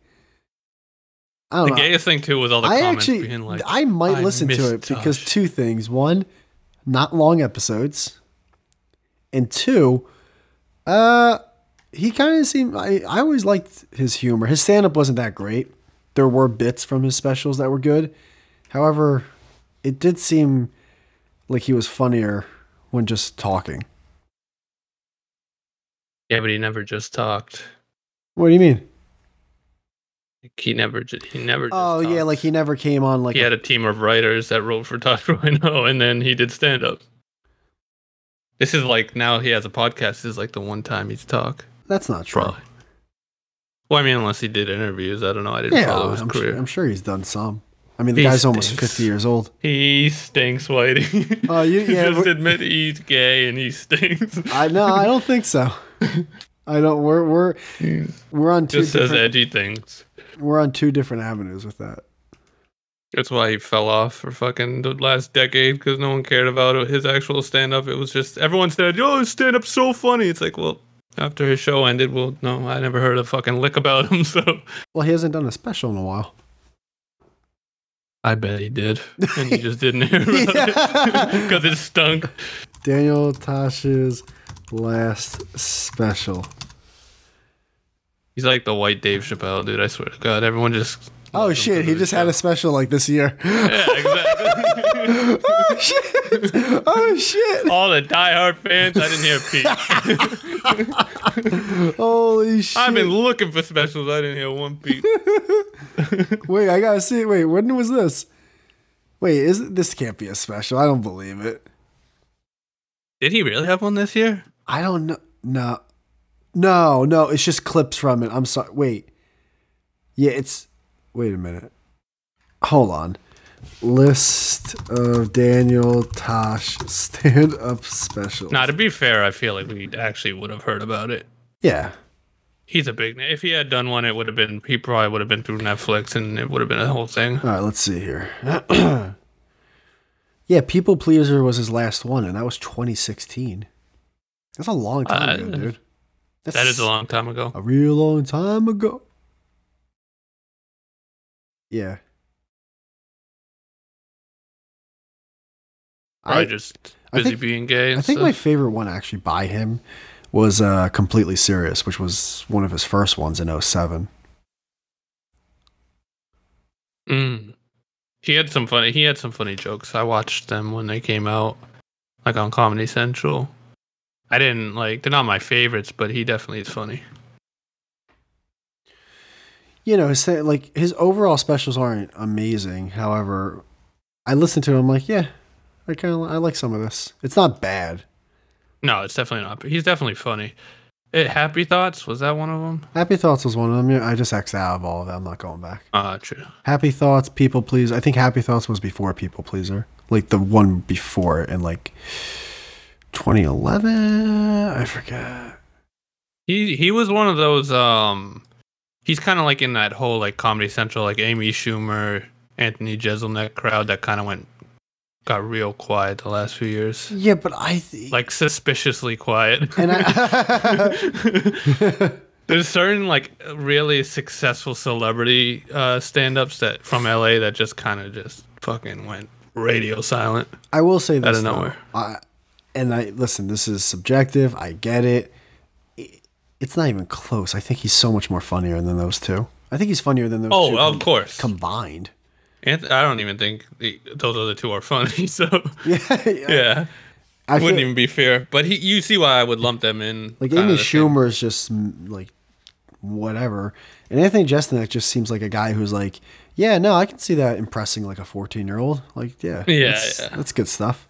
I don't The know. gayest thing too was all the I comments actually, being like, I might "I listen to miss it because Tosh." two things: one, not long episodes, and two, uh, he kind of seemed. I, I always liked his humor. His stand-up wasn't that great. There were bits from his specials that were good. However, it did seem like he was funnier when just talking. Yeah, but he never just talked. What do you mean? Like, he never, ju- he never. Just Oh yeah, talked. like he never came on like he a- had a team of writers that wrote for Tosh point oh, and then he did stand up. This is like now he has a podcast. This is like the one time he's talk. That's not true. Probably. Well, I mean, unless he did interviews, I don't know. I didn't Yeah, follow his I'm career. sure, I'm sure he's done some. I mean, the He guy's almost stinks. fifty years old. He stinks, Whitey. Oh, you- yeah, Just but- admit he's gay and he stinks. I know. I don't think so. I don't. We're we're we're on two Just says different. edgy things. We're on two different avenues with that. That's why he fell off for fucking the last decade, because no one cared about his actual stand-up. It was just, everyone said, yo, his stand-up's so funny. It's like, well, after his show ended, well, no, I never heard a fucking lick about him, so. Well, he hasn't done a special in a while. I bet he did. And you just didn't hear about it because it stunk. Daniel Tosh's last special. He's like the white Dave Chappelle, dude. I swear to God. Everyone just... Oh, shit. He just had a special like this year. Yeah, exactly. Oh, shit. Oh, shit. All the diehard fans, I didn't hear Pete. Holy shit. I've been looking for specials. I didn't hear one Pete. Wait, I gotta see. Wait, when was this? Wait, is this can't be a special? I don't believe it. Did he really have one this year? I don't know. No, no, no. It's just clips from it. I'm sorry. Wait. Yeah, it's. Wait a minute. Hold on. List of Daniel Tosh stand-up specials. Now, to be fair, I feel like we actually would have heard about it. Yeah. He's a big name. If he had done one, it would have been, he probably would have been through Netflix and it would have been a whole thing. All right, let's see here. Yeah, People Pleaser was his last one, and that was twenty sixteen. That's a long time Uh, ago, dude. That's That is a long time ago. a real long time ago. Yeah. Probably I, just I busy think- being gay and I think stuff. my favorite one actually by him was uh, Completely Serious, which was one of his first ones in oh seven. Mm. He had some funny. He had some funny jokes. I watched them when they came out, like on Comedy Central. I didn't like. They're not my favorites, but he definitely is funny. You know, his th- like his overall specials aren't amazing. However, I listen to him like, yeah, I kind of I like some of this. It's not bad. No, it's definitely not. But he's definitely funny. Eh, Happy Thoughts, was that one of them? Happy Thoughts was one of them. Yeah, I just X'd out of all of them. I'm not going back. Ah, uh, true. Happy Thoughts, People Pleaser. I think Happy Thoughts was before People Pleaser, like the one before it in like twenty eleven. I forget. He he was one of those. Um, he's kind of like in that whole like Comedy Central, like Amy Schumer, Anthony Jeselnik crowd that kind of went got real quiet the last few years. Yeah, but I th- Like suspiciously quiet. and I There's certain like really successful celebrity uh, stand-ups that from L A that just kind of just fucking went radio silent. I will say this Out of though. nowhere. I, and I listen. This is subjective. I get it. it. It's not even close. I think he's so much more funnier than those two. I think he's funnier than those Oh, two of com- course. combined. Anth- I don't even think the, those other two are funny. So Yeah, yeah, I wouldn't feel, even be fair. But he, you see why I would lump them in. like kinda Amy the same. Schumer is just mm, like whatever, and Anthony Jeselnik just seems like a guy who's like, yeah, no, I can see that impressing like a fourteen year old. Like, yeah, Yeah, that's, yeah. that's good stuff.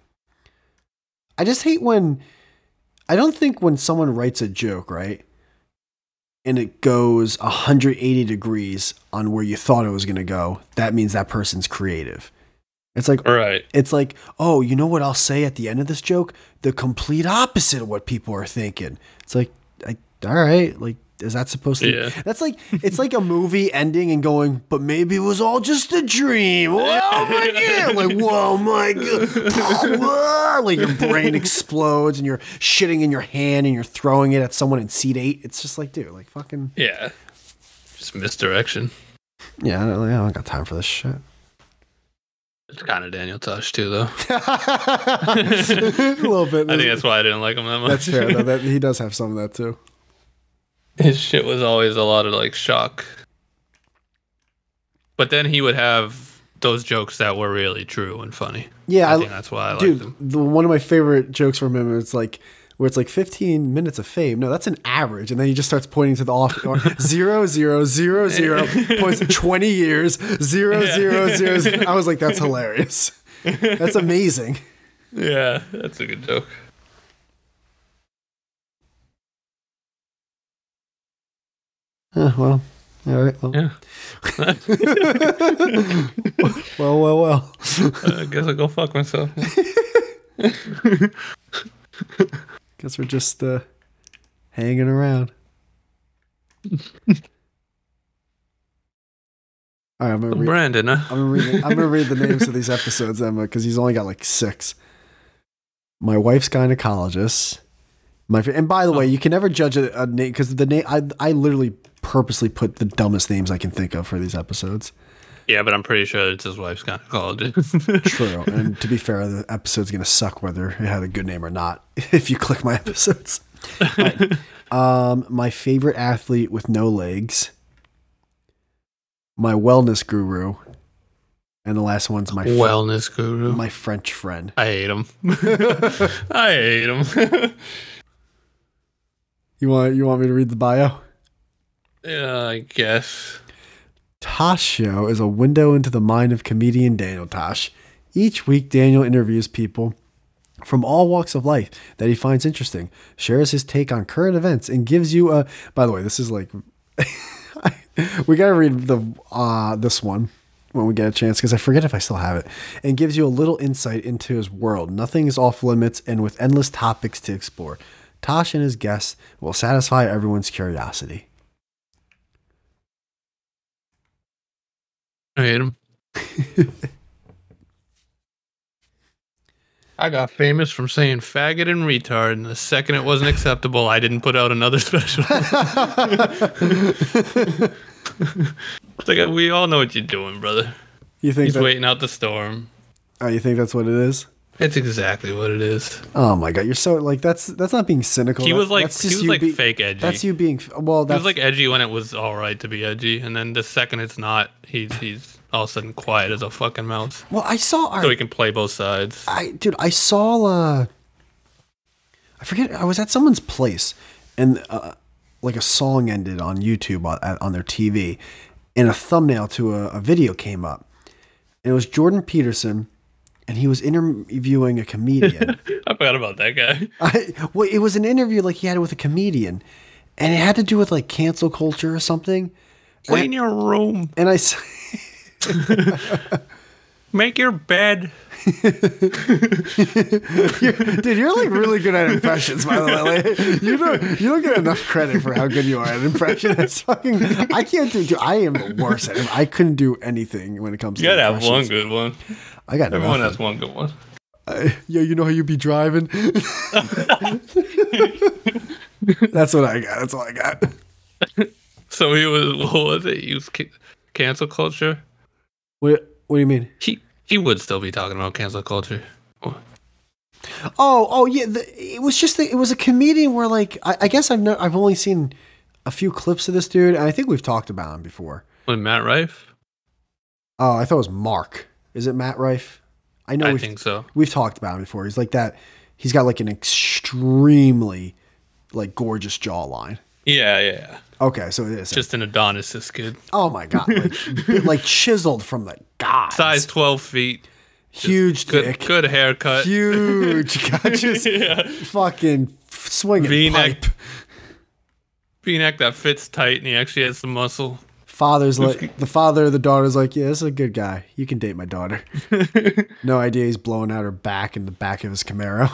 I just hate when I don't think when someone writes a joke, right, and it goes one hundred eighty degrees on where you thought it was going to go, that means that person's creative. It's like, Right. it's like, oh, you know what I'll say at the end of this joke? The complete opposite of what people are thinking. It's like, I, all right, like, is that supposed to? Yeah. That's like, it's like a movie ending and going, but maybe it was all just a dream. Oh my god! Like, whoa, my god! Whoa, like your brain explodes and you're shitting in your hand and you're throwing it at someone in seat eight. It's just like, dude, like fucking Yeah. Just misdirection. yeah. I don't, I don't got time for this shit. It's kind of Daniel Tosh too, though. A little bit. I think that's why I didn't like him that much. That's fair. Though, that he does have some of that too. His shit was always a lot of like shock. But then he would have those jokes that were really true and funny. Yeah, I, I, think that's why I liked dude, him. the, one of my favorite jokes from him is like where it's like fifteen minutes of fame. No, that's an average, and then he just starts pointing to the off or zero zero zero zero points to twenty years zero zero zero. zero. I was like, that's hilarious. That's amazing. Yeah, that's a good joke. Uh, well, all right. Well, Yeah. well, well, well. I guess I'll go fuck myself. Guess we're just uh, hanging around. All right, I'm gonna read, Brandon, huh? I'm gonna read. I'm gonna read the names of these episodes, Emma, because he's only got like six. My wife's gynecologist. My and by the way, you can never judge a, a name because the name. I I literally purposely put the dumbest names I can think of for these episodes. Yeah, but I'm pretty sure it's his wife's gynecologist. True, and to be fair, the episode's gonna suck whether it had a good name or not. If you click my episodes. Right. Um, my favorite athlete with no legs. My wellness guru, and the last one's my wellness guru. My French friend. I hate him. I hate him. You want you want me to read the bio? Yeah, I guess. Tosh Show is a window into the mind of comedian Daniel Tosh. Each week, Daniel interviews people from all walks of life that he finds interesting, shares his take on current events, and gives you a. By the way, this is like. We gotta read the uh, this one when we get a chance because I forget if I still have it. And gives you a little insight into his world. Nothing is off limits, and with endless topics to explore, Tosh and his guests will satisfy everyone's curiosity. I hate him. I got famous from saying faggot and retard, and the second it wasn't acceptable, I didn't put out another special. It's like, we all know what you're doing, brother. You think He's that, waiting out the storm. Oh, you think that's what it is? It's exactly what it is. Oh my god, you're so like that's that's not being cynical. He that, was like that's he was you like be, fake edgy. That's you being well. That's he was like edgy when it was all right to be edgy, and then the second it's not, he's he's all of a sudden quiet as a fucking mouse. Well, I saw our, so he can play both sides. I dude, I saw. uh I forget. I was at someone's place, and uh, like a song ended on YouTube on, on their T V, and a thumbnail to a, a video came up, and it was Jordan Peterson. And he was interviewing a comedian. I forgot about that guy. I, well, it was an interview like he had it with a comedian. And it had to do with like cancel culture or something. Clean and, your room. And I Make your bed. you're, dude, you're like really good at impressions, by the way. Like, you don't you don't get enough credit for how good you are at impressions. It's fucking I can't do dude, I am the worst at it. I couldn't do anything when it comes you to gotta impressions. have one good one. I got Everyone nothing. has one good one. Uh, yeah, you know how you be driving? That's what I got. That's all I got. So he was, what was it? He was ca- cancel culture? What What do you mean? He he would still be talking about cancel culture. Oh, oh yeah. The, it was just the, it was a comedian where like I, I guess I've no, I've only seen a few clips of this dude, and I think we've talked about him before. With Matt Rife? Oh, I thought it was Mark. Is it Matt Rife? I know. I we've, think so. We've talked about him before. He's like that. He's got like an extremely like gorgeous jawline. Yeah, yeah. Okay, so it is Just an Adonis, this kid. Oh my god, like, like chiseled from the gods. Size twelve feet. Huge Good, dick. good haircut. Huge. God, just yeah. fucking swinging V-neck. pipe. V-neck that fits tight, and he actually has some muscle. Father's like the father of the daughter's like, yeah, this is a good guy. You can date my daughter. No idea he's blowing out her back in the back of his Camaro.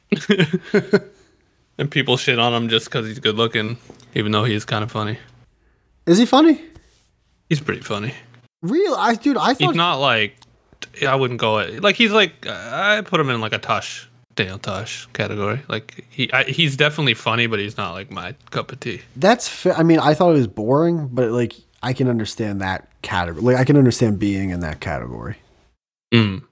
And people shit on him just because he's good looking, even though he's kind of funny. Is he funny? He's pretty funny. Real, I dude, I thought He's not like, I wouldn't go like he's like I put him in like a Tosh, Daniel Tosh category. Like he I, he's definitely funny, but he's not like my cup of tea. that's. Fa- I mean, I thought it was boring, but like I can understand that category. Like I can understand being in that category. Mm.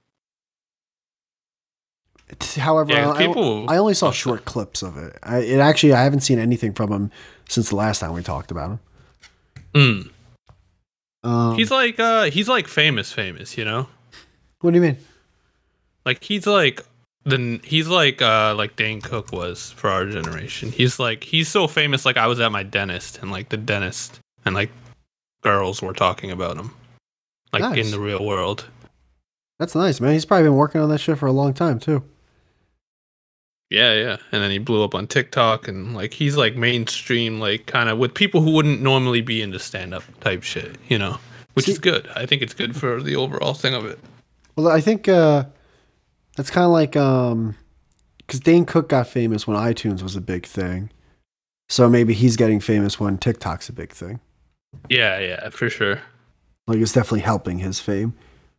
It's- however, Yeah, I, people- I only saw short clips of it. I, it actually, I haven't seen anything from him since the last time we talked about him. Mm. Um, He's like uh he's like famous, famous. You know, what do you mean? like he's like the he's like uh like Dane Cook was for our generation. He's like he's so famous. Like I was at my dentist, and like the dentist and like girls were talking about him, like Nice. in the real world. That's nice, man. He's probably been working on that shit for a long time too. Yeah, yeah. And then he blew up on TikTok, and like he's like mainstream, like kind of with people who wouldn't normally be into stand up type shit, you know, which See- is good. I think it's good for the overall thing of it. Well, I think uh, that's kind of like um, because Dane Cook got famous when iTunes was a big thing, So maybe he's getting famous when TikTok's a big thing. Yeah, yeah, for sure. Like it's definitely helping his fame.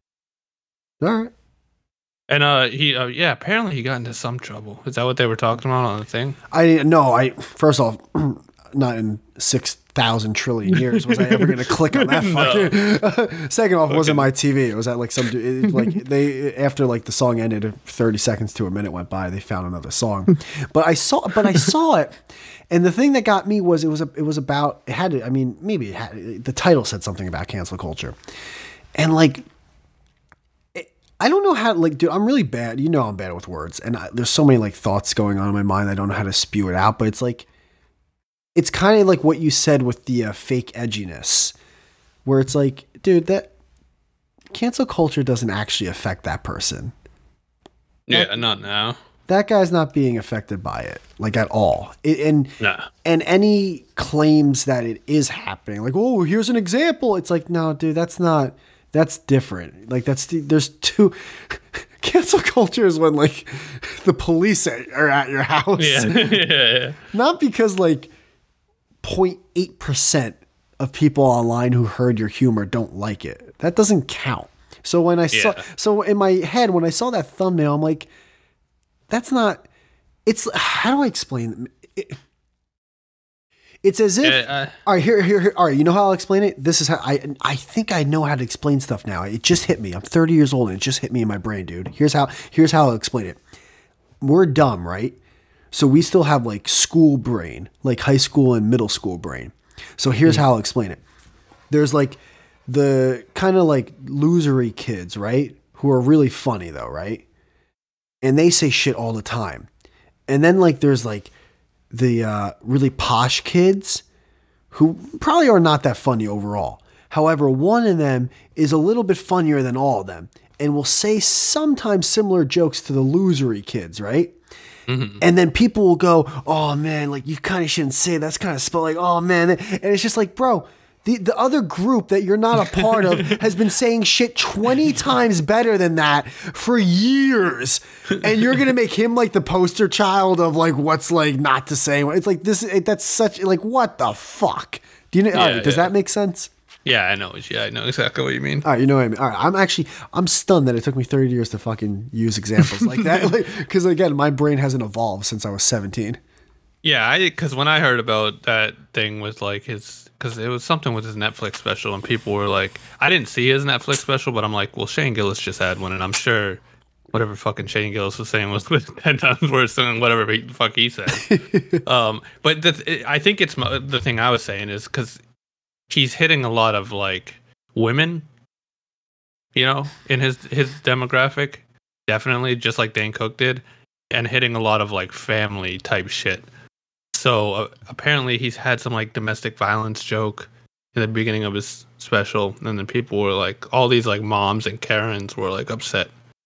All right. And uh, he, uh, yeah, apparently he got into some trouble. Is that what they were talking about on the thing? I no, I first off, not in six thousand trillion years was I ever going to click on that fucking. Second off, it wasn't my T V. It was at like some it, like they after like the song ended, thirty seconds to a minute went by, they found another song. But I saw, but I saw it, and the thing that got me was it was a, it was about it had to, I mean maybe it had, the title said something about cancel culture, and like. I don't know how, like, dude, I'm really bad. You know, I'm bad with words. And I, there's so many, like, thoughts going on in my mind. I don't know how to spew it out. But it's like, it's kind of like what you said with the uh, fake edginess, where it's like, dude, that cancel culture doesn't actually affect that person. Yeah, that, not now. That guy's not being affected by it, like, at all. It, and, nah. and any claims that it is happening, like, oh, here's an example. It's like, no, dude, that's not... That's different. Like that's the, there's two cancel culture is when like the police are at your house. Yeah, yeah, yeah. Not because like zero point eight percent of people online who heard your humor don't like it. That doesn't count. So when I saw, yeah. so in my head when I saw that thumbnail, I'm like, that's not. It's how do I explain it? It's as if, Yeah, uh, all right, here, here, here, all right, you know how I'll explain it? This is how, I I think I know how to explain stuff now. It just hit me. I'm thirty years old and it just hit me in my brain, dude. Here's how, here's how I'll explain it. We're dumb, right? So we still have like school brain, like high school and middle school brain. So here's mm-hmm. how I'll explain it. There's like the kind of like losery kids, right? Who are really funny though, right? And they say shit all the time. And then like there's like, the uh, really posh kids who probably are not that funny overall. However, one of them is a little bit funnier than all of them and will say sometimes similar jokes to the losery kids, right? Mm-hmm. And then people will go, oh man, like you kind of shouldn't say that's kind of spelled like, oh man. And it's just like, bro, the, the other group that you're not a part of has been saying shit twenty times better than that for years. And you're going to make him like the poster child of like what's like not to say. It's like this, it, that's such like, what the fuck? Do you know? Yeah, all right, does yeah. that make sense? Yeah, I know. Yeah, I know exactly what you mean. All right, you know what I mean. All right, I'm actually I'm stunned that it took me thirty years to fucking use examples like that. Because like, again, my brain hasn't evolved since I was seventeen. Yeah, I because when I heard about that thing with like his, because it was something with his Netflix special, and people were like, I didn't see his Netflix special, but I'm like, well, Shane Gillis just had one, and I'm sure whatever fucking Shane Gillis was saying was ten times worse than whatever the fuck he said. um, but the, it, I think it's the thing I was saying is because he's hitting a lot of like women, you know, in his his demographic, definitely just like Dane Cook did, and hitting a lot of like family type shit. So uh, apparently he's had some like domestic violence joke in the beginning of his special, and then people were like, all these like moms and Karens were like upset.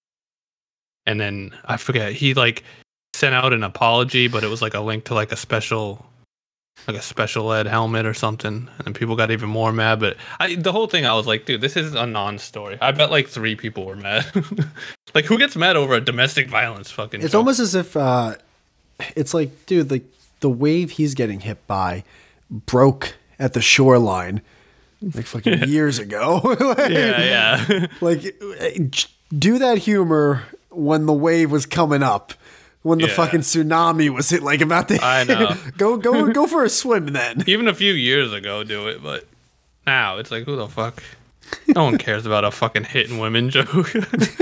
And then I forget, he like sent out an apology, but it was like a link to like a special, like a special ed helmet or something, and then people got even more mad. But I, the whole thing, I was like, dude, this is a non-story. I bet like three people were mad. Like, who gets mad over a domestic violence fucking? It's joke? almost as if uh, it's like, dude, like the wave he's getting hit by broke at the shoreline like fucking yeah. years ago. Like, yeah, yeah. Like, do that humor when the wave was coming up. When the yeah. fucking tsunami was hit, like about to I know. go go go for a swim then. Even a few years ago, do it, but now it's like, who the fuck? No one cares about a fucking hitting women joke.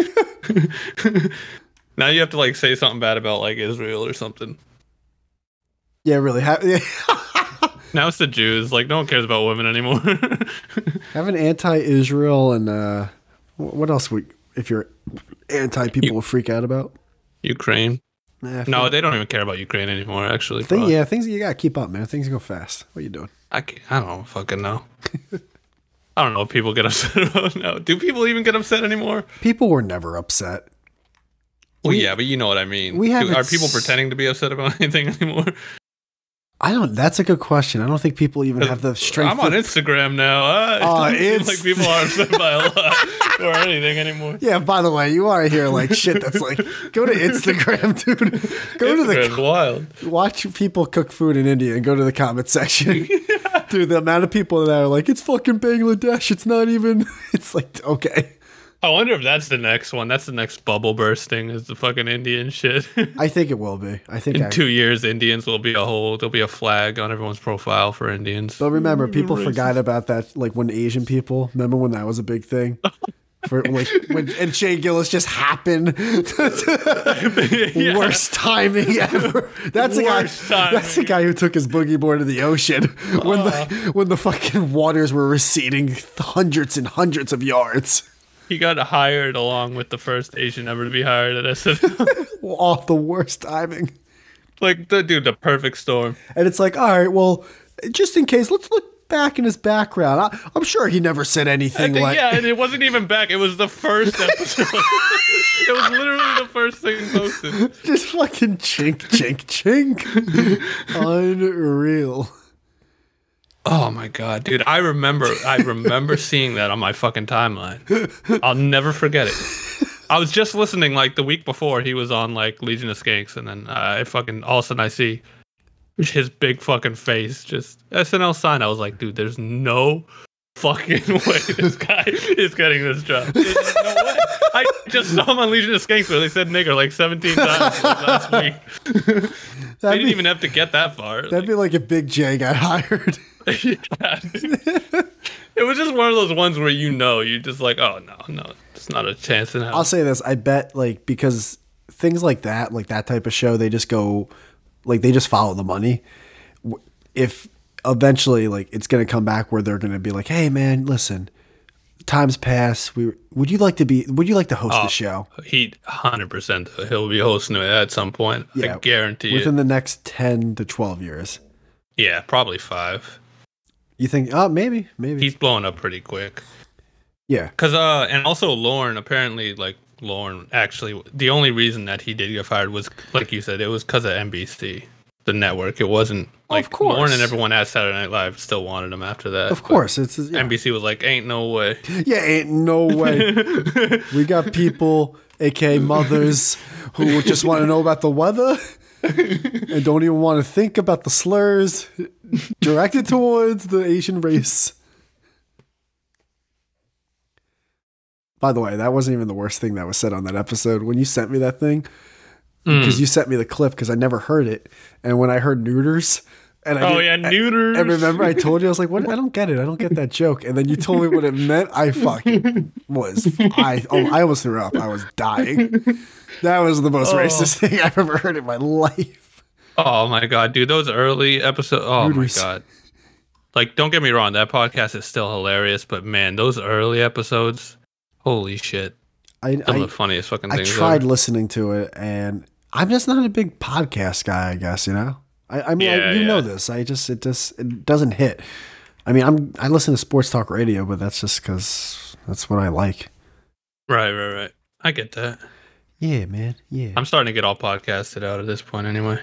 Now you have to like say something bad about like Israel or something. Yeah, really. Ha- yeah. Now it's the Jews. Like, no one cares about women anymore. Have an anti-Israel and uh, what else would, if you're anti, people you- will freak out about? Ukraine. Nah, no, they don't even care about Ukraine anymore, actually. Thing, yeah, things you gotta keep up, man. Things go fast. What are you doing? I, can't, I don't fucking know. I don't know what people get upset about now. Do people even get upset anymore? People were never upset. Well, we, yeah, but you know what I mean. We have Do, are people pretending to be upset about anything anymore? I don't. That's a good question. I don't think people even have the strength. I'm on to, Instagram now. Uh, it Uh, doesn't seem it's- like people aren't upset by a lot or anything anymore. Yeah. By the way, you want to hear like shit that's like go to Instagram, dude. Go to Instagram's the wild. watch people cook food in India and go to the comment section. Dude, the amount of people that are like, it's fucking Bangladesh. It's not even. It's like okay. I wonder if that's the next one. That's the next bubble bursting is the fucking Indian shit. I think it will be. I think. In I, two years, Indians will be a whole. There'll be a flag on everyone's profile for Indians. But remember, people Racist. forgot about that. Like when Asian people. Remember when that was a big thing. For like when and Shane Gillis just happened. Yeah. Worst timing ever. That's a guy. Worst timing. That's a guy who took his boogie board to the ocean when the when the fucking waters were receding hundreds and hundreds of yards. He got hired along with the first Asian ever to be hired at S N L. Oh, the worst timing. Like the dude, the perfect storm. And it's like, all right, well, just in case, let's look back in his background. I, I'm sure he never said I anything think, like. yeah, and it wasn't even back. It was the first episode. It was literally the first thing posted. Just fucking chink, chink, chink. Unreal. Oh my god, dude! I remember, I remember seeing that on my fucking timeline. I'll never forget it. I was just listening like the week before he was on like Legion of Skanks, and then uh, I fucking all of a sudden I see his big fucking face, just S N L sign. I was like, dude, there's no fucking way this guy is getting this job. There's no way. I just saw him on Legion of Skanks where they said nigger like seventeen times last week. They That'd didn't be, even have to get that far. that'd be like if Big J got hired. Yeah, it was just one of those ones where you know you're just like, oh no, no, it's not a chance in hell. I'll say this: I bet, like, because things like that, like that type of show, they just go, like, they just follow the money. W- If eventually, like, it's gonna come back where they're gonna be like, "Hey, man, listen, times pass. We would you like to be? Would you like to host Oh, the show He one hundred percent he'll be hosting it at some point. I guarantee within it. the next ten to twelve years?" Yeah, probably five. You think? Oh, maybe, maybe. He's blowing up pretty quick. yeah. Cause uh, and also Lauren apparently like Lauren actually the only reason that he did get fired was like you said it was because of N B C, the network. It wasn't like Of course. Lauren and everyone at Saturday Night Live still wanted him after that. Of but course, it's yeah. N B C was like, ain't no way. Yeah, ain't no way. We got people, aka mothers, who just want to know about the weather and don't even want to think about the slurs directed towards the Asian race. By the way, that wasn't even the worst thing that was said on that episode. When you sent me that thing, because you sent me the clip, because I never heard it, and when I heard neuters, and I Oh didn't- yeah, neuters. and remember, I told you, I was like, "What? I don't get it. I don't get that joke." And then you told me what it meant. I fucking was. I oh, I almost threw up. I was dying. That was the most Oh. racist thing I've ever heard in my life. Oh my god, dude, those early episodes. Oh Hooters. my god. Like, don't get me wrong, that podcast is still hilarious, but man, those early episodes, holy shit. I Some I, of the funniest fucking I things. tried ever. listening to it, and I'm just not a big podcast guy. I guess you know. I, I mean, I- Yeah, you know yeah. this. I just it just it doesn't hit. I mean, I'm I listen to sports talk radio, but that's just because that's what I like. Right, right, right. I get that. Yeah, man. Yeah. I'm starting to get all podcasted out at this point anyway.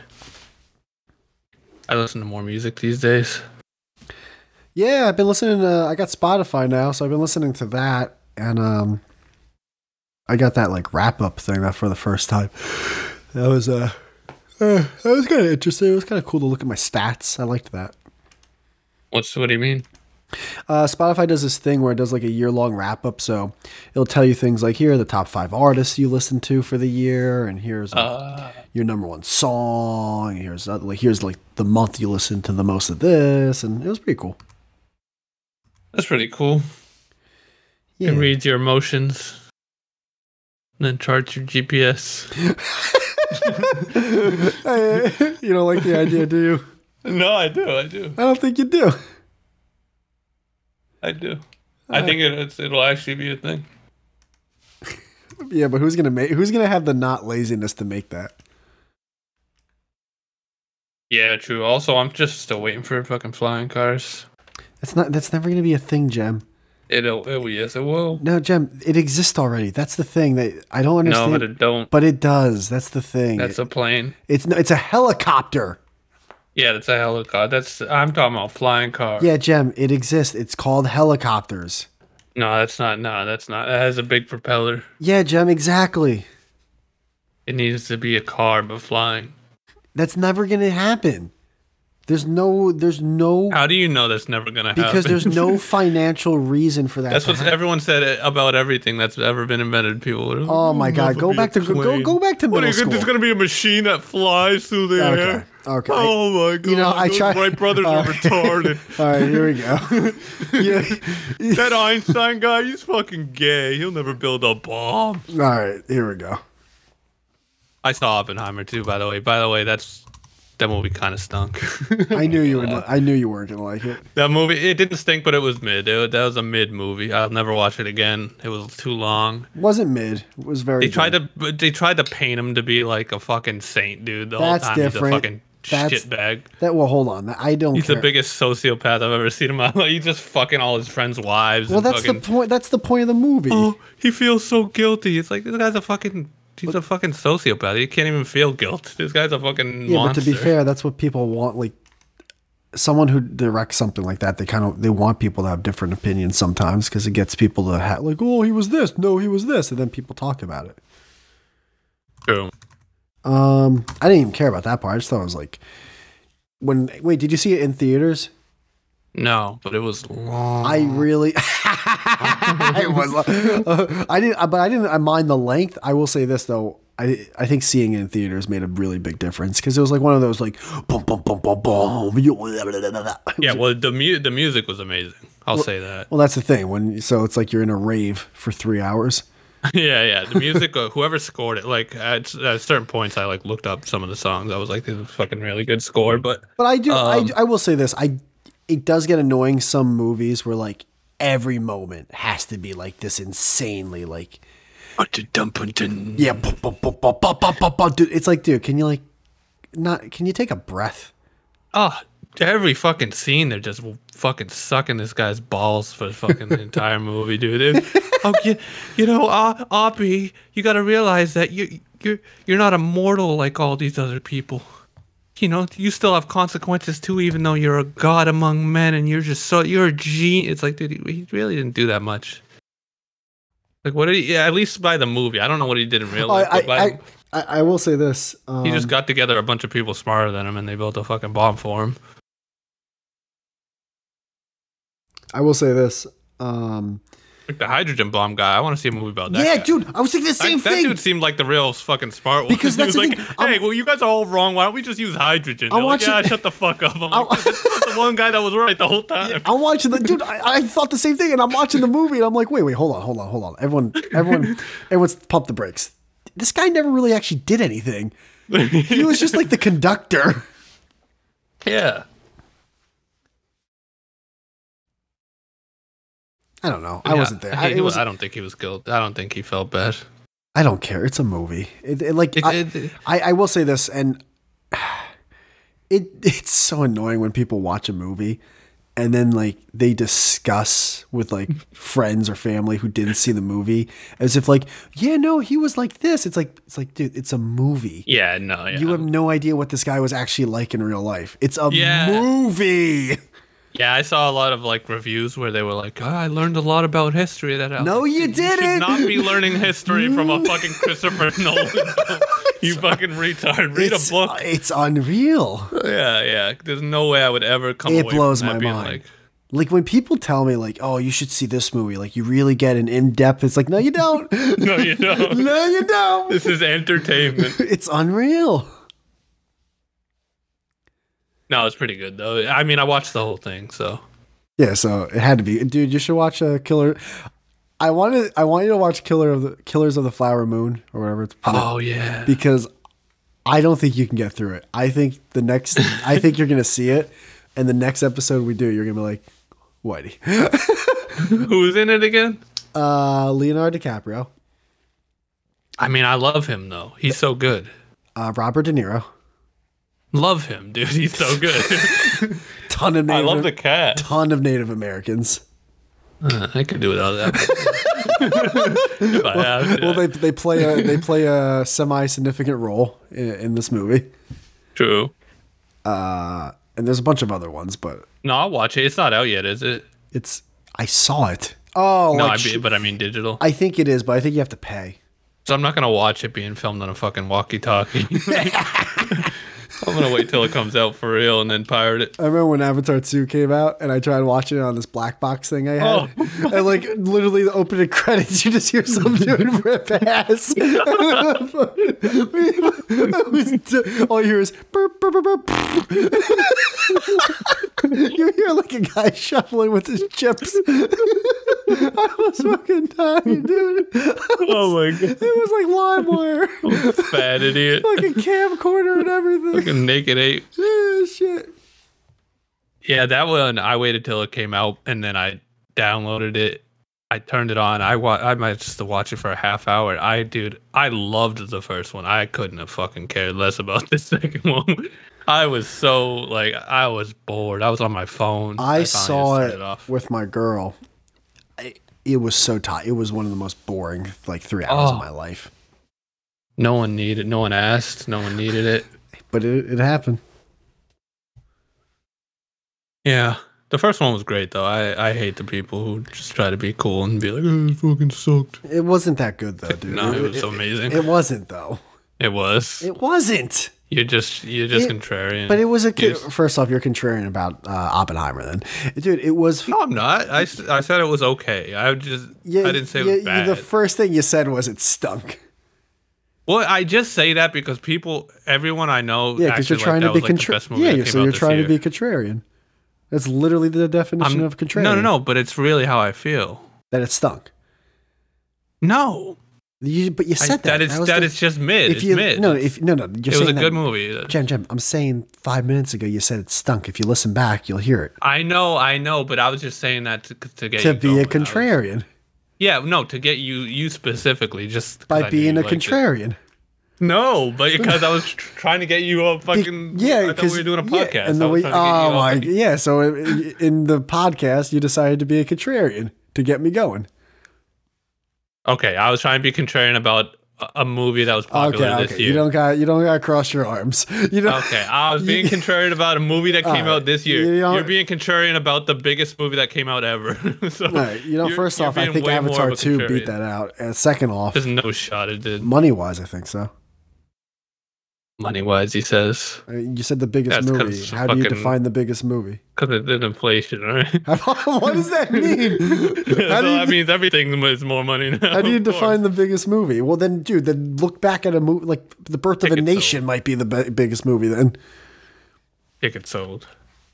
I listen to more music these days. Yeah, I've been listening to, I got Spotify now, so I've been listening to that, and um, I got that like wrap up thing that for the first time. That was uh, uh that was kind of interesting. It was kind of cool to look at my stats. I liked that. What's what do you mean? Uh, Spotify does this thing where it does like a year long wrap up, so it'll tell you things like here are the top five artists you listened to for the year, and here's like, Uh, your number one song. Here's uh, like here's like the month you listened to the most of this, and it was pretty cool. that's pretty cool. Yeah. It reads your emotions. And then charts your G P S. Hey, you don't like the idea, do you? No, I do, I do. I don't think you do. I do. I think it, it's, it'll actually be a thing. Yeah, but who's gonna make? Who's gonna have the not laziness to make that? Yeah, true. Also, I'm just still waiting for fucking flying cars. That's not. That's never gonna be a thing, Jem. It'll, it, yes, it will. No, Jem. It exists already. That's the thing that I don't understand. No, but it don't. But it does. That's the thing. That's It- a plane. it's no, it's a helicopter. Yeah, that's a helicopter. That's I'm talking about flying car. Yeah, Jem, it exists. It's called helicopters. No, that's not. No, that's not. It has a big propeller. Yeah, Jem, exactly. It needs to be a car, but flying. That's never going to happen. There's no, there's no. How do you know that's never gonna happen? Because there's no financial reason for that. That's to what happen. everyone said about everything that's ever been invented. People were like, Oh my God! Go back to go go back to what middle are you, school. There's gonna be a machine that flies through the Okay. air. Okay. Oh my God! You know, I Those try- Wright brothers uh, are retarded. All right, here we go. Yeah. That Einstein guy, he's fucking gay. He'll never build a bomb. All right, here we go. I saw Oppenheimer too, by the way. By the way, that's that movie kind of stunk. I knew you would. I knew you weren't gonna like it. That movie, it didn't stink, but it was mid. It, that was a mid movie. I'll never watch it again. It was too long. It wasn't mid. It was very. They tried good. to they tried to paint him to be like a fucking saint, dude. The That's whole time different. he's a fucking That's- shitbag. That well, hold on. I don't. He's care. the biggest sociopath I've ever seen in my life. He's just fucking all his friends' wives. Well, and that's fucking, the point. That's the point of the movie. Oh, he feels so guilty. It's like this guy's a fucking. He's a fucking sociopath. He can't even feel guilt. This guy's a fucking yeah, monster. but to be fair, that's what people want. Like someone who directs something like that, they kind of they want people to have different opinions sometimes because it gets people to have like, oh, he was this, no, he was this, and then people talk about it. True. Um, I didn't even care about that part. I just thought it was like, when wait, did you see it in theaters? No, but it was long. I really, it was. Uh, I didn't, but I didn't. I mind the length. I will say this though. I I think seeing it in theaters made a really big difference because it was like one of those like boom boom boom boom boom. Yeah, well, the mu- the music was amazing. I'll say that. Well, that's the thing. When so it's like you're in a rave for three hours. yeah, yeah. The music, uh, whoever scored it, like at, at certain points, I like looked up some of the songs. I was like, this is a fucking really good score. But But I do. Um, I I will say this. I it does get annoying some movies where like every moment has to be like this insanely like. Yeah, bu- bu- bu- bu- bu- bu- bu- bu- dude, it's like, dude, can you like, not? Can you take a breath? Oh, every fucking scene, they're just fucking sucking this guy's balls for the fucking entire movie, dude. It- oh, you, you know, uh, Oppie, you got to realize that you you're you're not immortal like all these other people. You know, you still have consequences too, even though you're a god among men, and you're just so you're a genius. It's like, dude, he, he really didn't do that much. Like, what did he? Yeah, at least by the movie, I don't know what he did in real life. I, but by, I, I, I will say this. Um, he just got together a bunch of people smarter than him, and they built a fucking bomb for him. I will say this. Um, Like the hydrogen bomb guy. I want to see a movie about that. yeah, guy. dude, I was thinking the same that, that thing. dude seemed like the real fucking smart one. Because He that's was the like, thing, I'm- hey, well, you guys are all wrong. Why don't we just use hydrogen? I'm They're like, watching- yeah, shut the fuck up. I'm I'm- like, this is the one guy that was right the whole time. I'm watching the dude. I, I thought the same thing, and I'm watching the movie, and I'm like, wait, wait, hold on, hold on, hold on. Everyone, everyone, everyone's pump the brakes. This guy never really actually did anything. He was just like the conductor. Yeah. I don't know. I Yeah, wasn't there. he- I, it he was, was, I don't think he was guilty. I don't think he felt bad. I don't care. It's a movie. It, it, like It- I, it- I, I will say this, and it it's so annoying when people watch a movie and then like they discuss with like friends or family who didn't see the movie as if like, yeah, no, he was like this. It's like it's like, dude, it's a movie. Yeah, no, yeah. You have no idea what this guy was actually like in real life. It's a Yeah. movie. Yeah, I saw a lot of like reviews where they were like, oh, I learned a lot about history. That I was No, like, you "Dude, didn't." should not be learning history from a fucking Christopher Nolan. You fucking retard. Read it's, a book. It's unreal. Yeah, yeah. There's no way I would ever come It away blows from that my being mind. like, Like when people tell me like, oh, you should see this movie, like you really get an in-depth, it's like, no, you don't. no, you don't. No, you don't. This is entertainment. It's unreal. No, it's pretty good though. I mean, I watched the whole thing, so Yeah, so it had to be. Dude, you should watch a Killer. I wanted I want you to watch Killer of the Killers of the Flower Moon or whatever it's oh yeah. because I don't think you can get through it. I think the next I think you're going to see it and the next episode we do you're going to be like, "Whitey." Who's in it again? Uh Leonardo DiCaprio, I mean, I love him though. He's so good. uh Robert De Niro. Love him, dude. He's so good. Ton of I Native love the cat. ton of Native Americans. Uh, I could do without that. if I have to. Well, they they play a they play a semi significant role in, in this movie. True. Uh, and there's a bunch of other ones, but No, I'll watch it. It's not out yet, is it? it's I saw it. Oh, No, like I sh- be, but I mean digital. I think it is, but I think you have to pay. So I'm not gonna watch it being filmed on a fucking walkie-talkie. I'm gonna wait till it comes out for real and then pirate it. I remember when Avatar two came out, and I tried watching it on this black box thing I had, Oh. and like literally the opening credits, you just hear some dude rip ass. It was d- all you hear is burp, burp, burp, burp. You hear like a guy shuffling with his chips. I was fucking dying, dude. Oh my god, It was like LimeWire, fat idiot, like a camcorder and everything. fucking naked ape. Yeah, shit. Yeah, that one I waited till it came out and then I downloaded it. I turned it on. I wa- I might just watch it for a half hour. I dude, I loved the first one. I couldn't have fucking cared less about the second one. I was so like I was bored. I was on my phone. I finally saw just it, turned off. with my girl. I, it was so tight. It was one of the most boring like three hours of Oh. my life. No one needed. No one asked. No one needed it. But it, it happened. Yeah. The first one was great though. I, I hate the people who just try to be cool and be like, oh, it fucking sucked. It wasn't that good though, dude. No, it was amazing. It, wasn't though. It was. It wasn't. You're just you're just It- contrarian. But it was a You just- first off, you're contrarian about uh, Oppenheimer. Then, dude, it was. No, I'm not. I, s- I said it was okay. I just Yeah, I didn't say it yeah, was bad. The first thing you said was it stunk. Well, I just say that because people, everyone I know, Yeah, because you're actually trying like to that be was, like, the contrarian. best movie Yeah, that you're, came so out you're this trying to year. be contrarian. That's literally the definition I'm- of contrarian. No, no, no. But it's really how I feel. That it stunk. No, You, but you I, said that. that is was that the- is just mid. if It's you mid. no, if no, no, you're it was saying a that, good movie. Jem, Jem, I'm saying five minutes ago you said it stunk. If you listen back, you'll hear it. I know, I know, but I was just saying that to, to get To you be going. a I was- contrarian yeah, no, to get you you specifically, just 'cause by I knew being you a liked it. contrarian. No, but because I was tr- trying to get you a fucking. Yeah, I thought because we were doing a yeah, podcast. and I the was way, trying to get you oh all my, fucking- yeah. So in, in the podcast, you decided to be a contrarian to get me going. Okay, I was trying to be contrarian about a- a movie that was popular Okay, this okay. year. You don't got you don't got to cross your arms. You know. Okay, I was being contrarian about a movie that came Alright, out this year. you don't- You're being contrarian about the biggest movie that came out ever. so All right, you know, you're- first you're off, I being think way more Avatar of a two beat contrarian. that out. And second off, There's no shot it did. money wise, I think so. Money wise, he says. I mean, you said the biggest That's 'cause movie. it's How do you fucking- define the biggest movie? Because it did inflation, right? What does that mean? How so do you, that means everything is more money now. how do you of course. define the biggest movie? Well, then, dude, then look back at a movie like The Birth of a Ticket Nation sold. might be the bi- biggest movie. Then Tickets sold.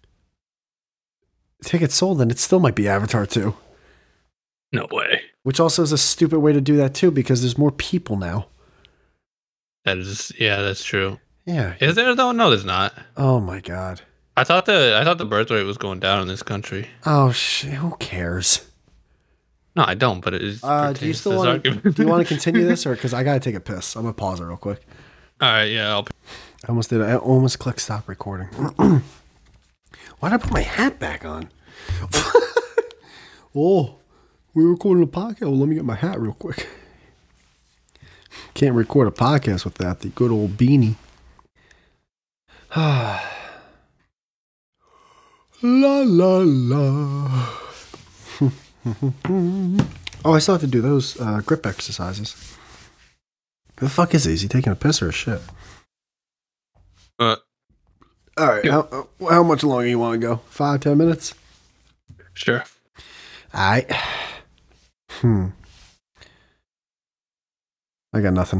tickets sold, then it still might be Avatar two, No way. which also is a stupid way to do that too because there's more people now. That is, yeah, that's true. Yeah. Is there though? No, there's not. Oh my god. I thought the I thought the birth rate was going down in this country. Oh sh. Who cares? No, I don't. But it is. Uh, do you pertains still this want to? argument. Do you want to continue this, or because I gotta take a piss? I'm gonna pause it real quick. All right, yeah. I'll, I almost did. I almost clicked stop recording. Why did I put my hat back on? Oh, we're recording a podcast. Well, let me get my hat real quick. Can't record a podcast without the good old beanie. la la la. Oh, I still have to do those uh, grip exercises. Who the fuck is he? Is he taking a piss or a shit? uh, All right. How, how much longer you want to go? Five, ten minutes? sure. All right. Hmm. I got nothing.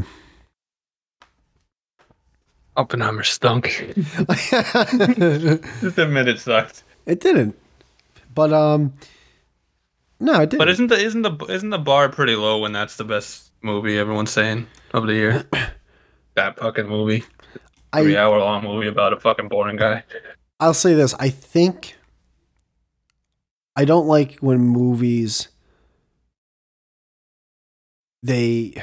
Oppenheimer stunk. It Just admit it sucked. didn't. But, um, no, it didn't. But isn't the isn't the isn't the bar pretty low when that's the best movie everyone's saying of the year? That fucking movie, three I, hour long movie about a fucking boring guy. I'll say this. I think I don't like when movies, they,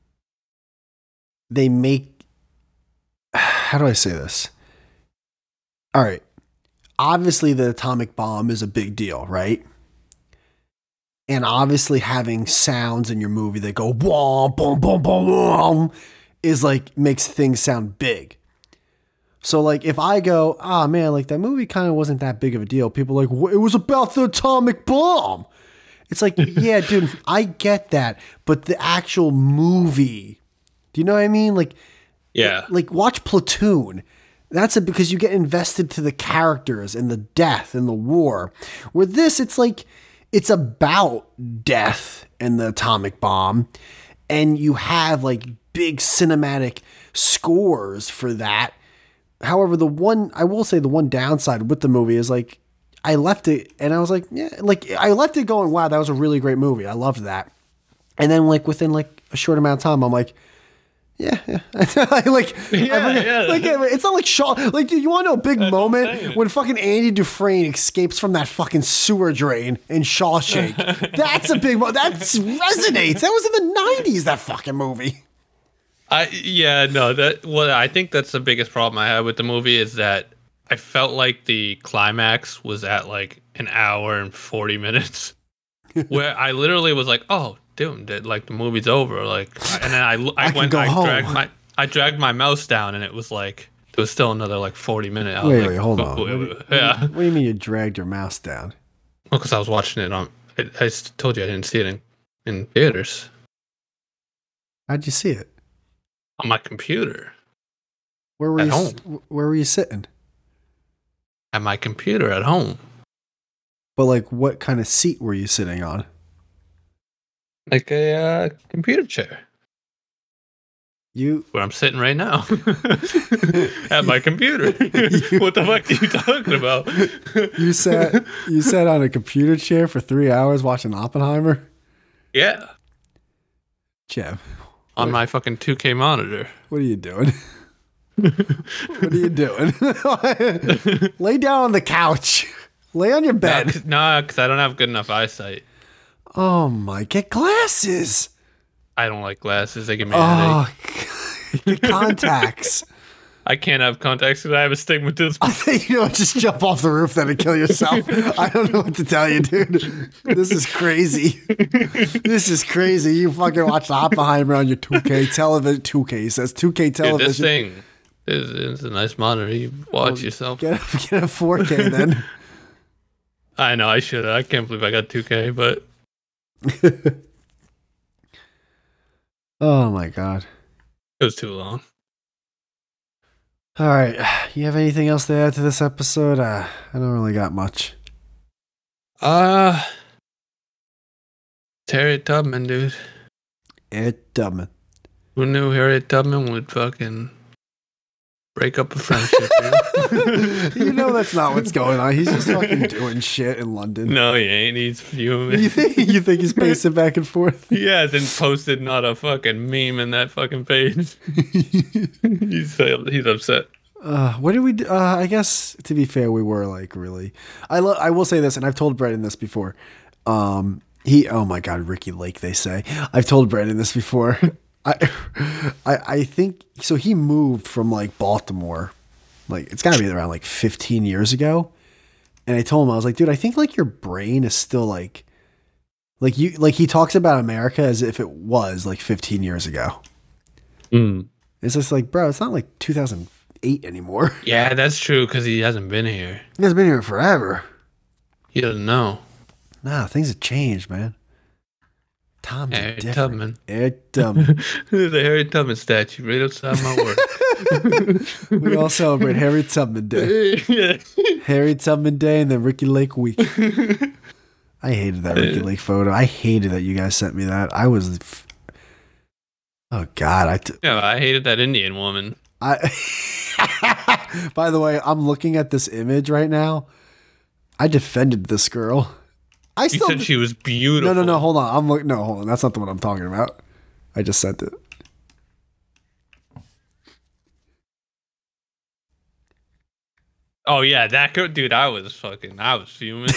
they make, how do I say this? All right. Obviously, the atomic bomb is a big deal, right? And obviously, having sounds in your movie that go boom, boom, boom, boom, boom, is like makes things sound big. So like if I go, ah oh, man, like that movie kind of wasn't that big of a deal. People are like, well, it was about the atomic bomb. It's like, yeah, dude, I get that, but the actual movie, do you know what I mean? Like, Yeah. like watch Platoon. That's it, because you get invested to the characters and the death and the war. Where this, it's like, it's about death and the atomic bomb, and you have like big cinematic scores for that. However, the one, I will say the one downside with the movie is like, I left it and I was like, yeah, like I left it going, wow, that was a really great movie. I loved that. And then like within like a short amount of time, I'm like, yeah, yeah. like, Yeah, I, yeah. like, it's not like Shaw. Like, dude, you want to know a big That's moment insane. when fucking Andy Dufresne escapes from that fucking sewer drain in Shawshank? That's a big moment. That resonates. That was in the nineties, that fucking movie. I yeah no that well I think that's the biggest problem I had with the movie is that I felt like the climax was at like an hour and forty minutes, where I literally was like, oh, dude, that, like the movie's over, like, and then I I, I can went go I home. dragged my I dragged my mouse down and it was like there was still another like forty minutes. Wait, like, wait, hold oh, on. wait, What, wait, do- yeah, what do you mean you dragged your mouse down? well, because I was watching it on. I, I s- told you I didn't see it in, in theaters How'd you see it? on my computer. Where were At you? s- home. Where were you sitting? At my computer at home, But like, what kind of seat were you sitting on? like a uh, computer chair. You Where I'm sitting right now at my computer. What the fuck are you talking about? you sat you sat on a computer chair for three hours watching Oppenheimer. Yeah, Jeff, on my fucking two K monitor. what are you doing? What are you doing? Lay down on the couch. Lay on your bed. No, because I don't have good enough eyesight. Oh my! Get glasses. I don't like glasses. They give me a headache. Oh, get contacts. I can't have contacts because I have astigmatism. You know, just jump off the roof then and kill yourself. I don't know what to tell you, dude. This is crazy. This is crazy. You fucking watch Oppenheimer on your two K television. two K, he says two K Dude, television. this thing is, is a nice monitor. You watch yourself. Get a, get a four K then. I know I should. I can't believe I got two K, but Oh my god. it was too long. All right. You have anything else to add to this episode? Uh, I don't really got much. Uh, Harriet Tubman, dude. It dumb. Who knew Harriet Tubman would fucking break up a friendship, dude? You know that's not what's going on. He's just fucking doing shit in London. No, he ain't. He's fuming. You think you think he's pacing back and forth? He hasn't posted not a fucking meme in that fucking page. he's he's upset. Uh, what did we do? Uh, I guess to be fair, we were like really. I lo- I will say this, and I've told Brendan this before. Um, he. Oh my God, Ricky Lake. They say I've told Brendan this before. I, I I think so. He moved from like Baltimore, like it's got to be around like fifteen years ago. And I told him, I was like, dude, I think like your brain is still like, like you like he talks about America as if it was like fifteen years ago. Mm. It's just like, bro, it's not like two thousand eight anymore. Yeah, that's true because he hasn't been here. He hasn't been here forever. He doesn't know. Nah, things have changed, man. Tom's a Harriet different. Tubman. Harriet Tubman. There's a Harriet Tubman statue right outside my work. We all celebrate Harriet Tubman Day. Yeah. Harriet Tubman Day and then Ricky Lake Week. I hated that Ricky Lake photo. I hated that you guys sent me that. I was... F- oh, God. I... T- Yeah, I hated that Indian woman. I By the way, I'm looking at this image right now. I defended this girl. I You still said she was beautiful. No, no, no. Hold on. I'm look. No, hold on. That's not the one I'm talking about. I just sent it. Oh yeah, that girl, dude. I was fucking. I was fuming.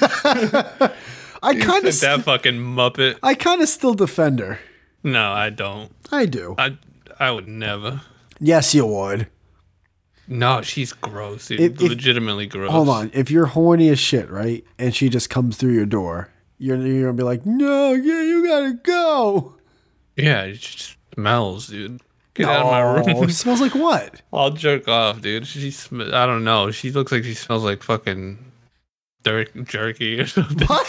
I kind of. that St- fucking muppet. I kind of still defend her. No, I don't. I do. I I would never. Yes, you would. No, she's gross, dude. If- if- Legitimately gross. Hold on. If you're horny as shit, right, and she just comes through your door, you're you're gonna be like, no, yeah, you gotta go. Yeah, it just smells, dude. Get out of my Oh, room. it smells like what? I'll jerk off, dude. She, sm- I don't know. She looks like she smells like fucking dirt jerky or something. What?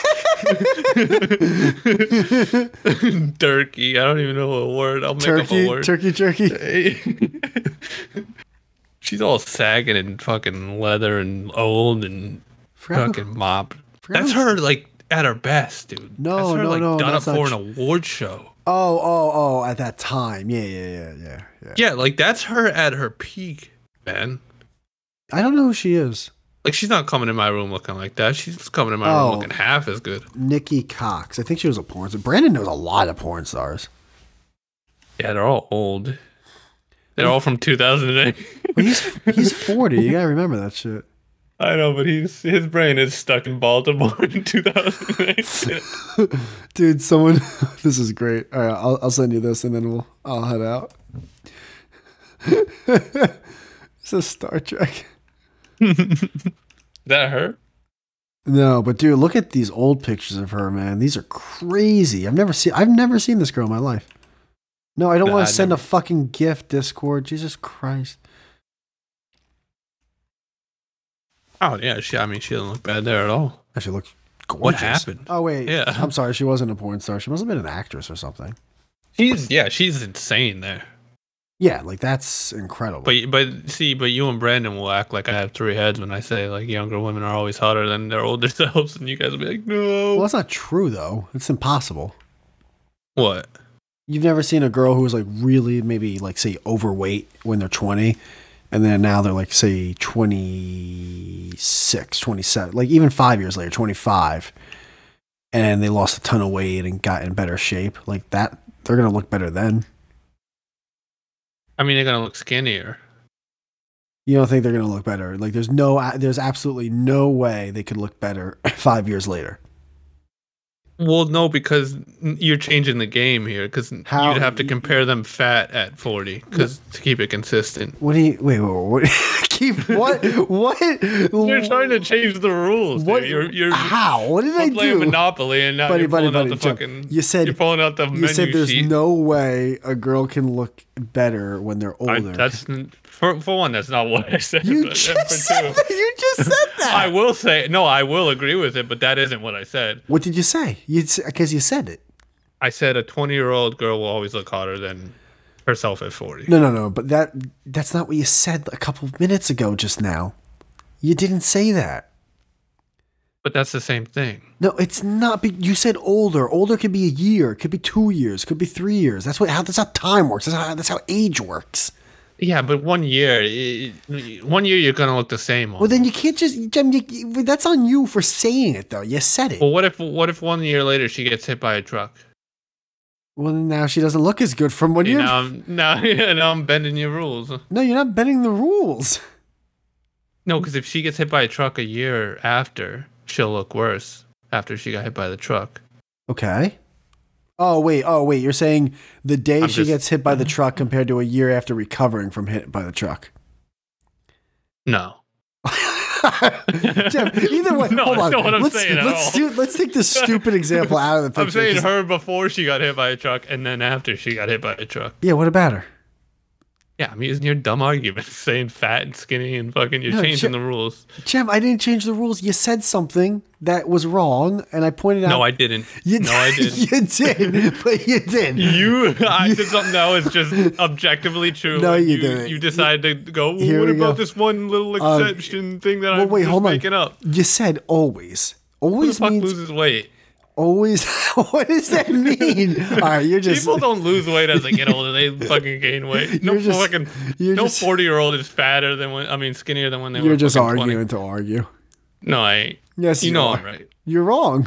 Turkey. I don't even know a word. I'll make Turkey, up a word. turkey, jerky. She's all sagging and fucking leather and old and Forgot who- fucking mop. forgot That's who- her like at her best, dude. No, that's her, no, like, no, done that's up for not an award show. Oh, oh, oh! At that time, yeah, yeah, yeah, yeah, yeah. Yeah, like that's her at her peak, man. I don't know who she is. Like she's not coming in my room looking like that. She's coming in my Oh. room looking half as good. Nikki Cox. I think she was a porn star. Brandon knows a lot of porn stars. Yeah, they're all old. They're all from two thousand eight. Well, he's he's forty. You gotta remember that shit. I know, but he's his brain is stuck in Baltimore in two thousand eight. Dude, someone. This is great. All right, I'll I'll send you this and then we'll I'll head out. This is Star Trek. Is that her? No, but dude, look at these old pictures of her, man. These are crazy. I've never seen I've never seen this girl in my life. No, I don't Nah, want I to send never- a fucking gift, Discord. Jesus Christ. Oh yeah, she. I mean, she doesn't look bad there at all. She looks gorgeous. What happened? Oh wait, Yeah. I'm sorry. She wasn't a porn star. She must have been an actress or something. She's yeah, she's insane there. Yeah, like that's incredible. But but see, but you and Brandon will act like I have three heads when I say like younger women are always hotter than their older selves, and you guys will be like, no. Well, that's not true though. It's impossible. What? You've never seen a girl who was like really maybe like say overweight when they're twenty and then now they're like say twenty-six, twenty-seven, like even five years later, twenty-five, and they lost a ton of weight and got in better shape. Like that, they're going to look better then. I mean, they're gonna look skinnier. You don't think they're going to look better? Like there's no, there's absolutely no way they could look better five years later. Well, no, because you're changing the game here. Because How- you'd have to compare them fat at forty, because to keep it consistent. What do you, wait, wait, wait what? Keep, what, what? You're trying to change the rules. What? Dude. You're you're How? What did we're I playing do? Monopoly, and now Buddy, you're buddy, pulling buddy, out the Jim, fucking. you said- you're pulling out the You menu said there's sheet. no way a girl can look better when they're I, older. that's for for one. That's not what I said. you but just for said two, that. You just said that. I will say no. I will agree with it, but that isn't what I said. What did you say? You because you said it. I said a twenty-year-old girl will always look hotter than herself at forty. No, no, no. But that that's not what you said a couple of minutes ago. Just now, you didn't say that. But that's the same thing. No, it's not. Be- You said older. Older could be a year. Could be two years. Could be three years. That's what. How that's how time works. That's how that's how age works. Yeah, but one year, it- one year you're gonna look the same. Well, then you can't just. Jim, you, you- that's on you for saying it, though. You said it. Well, what if what if one year later she gets hit by a truck? Well, now she doesn't look as good from one You year. know, I'm, now, now I'm bending your rules. No, you're not bending the rules. No, because if she gets hit by a truck a year after, she'll look worse after she got hit by the truck. Okay. Oh wait, oh wait, you're saying the day I'm she just- gets hit by the truck compared to a year after recovering from hit by the truck. No. Jim, either way, No, hold that's on. not what I'm let's saying at let's all. do, let's take this stupid example out of the picture. I'm saying 'cause- her before she got hit by a truck and then after she got hit by a truck. Yeah, what about her? Yeah, I'm using your dumb argument, saying fat and skinny and fucking, you're No, changing Jim- the rules. Jim, I didn't change the rules. You said something that was wrong, and I pointed out. No, I didn't. You no, I didn't. You did, but you did. You, I did something that was just objectively true. No, and you you didn't. You decided to go, well, Here what we about go. this one little Uh, exception thing that Well, I'm wait, just hold on. making up? You said always. Who the Always fuck means loses weight? always. What does that mean? All right, you're just. People don't lose weight as they get older. They fucking gain weight. No You're just- fucking. you're No just- forty-year-old is fatter than when. I mean, skinnier than when they You're were. just fucking arguing twenty. to argue. No, I ain't. Yes, You you know are. I'm right. You're wrong.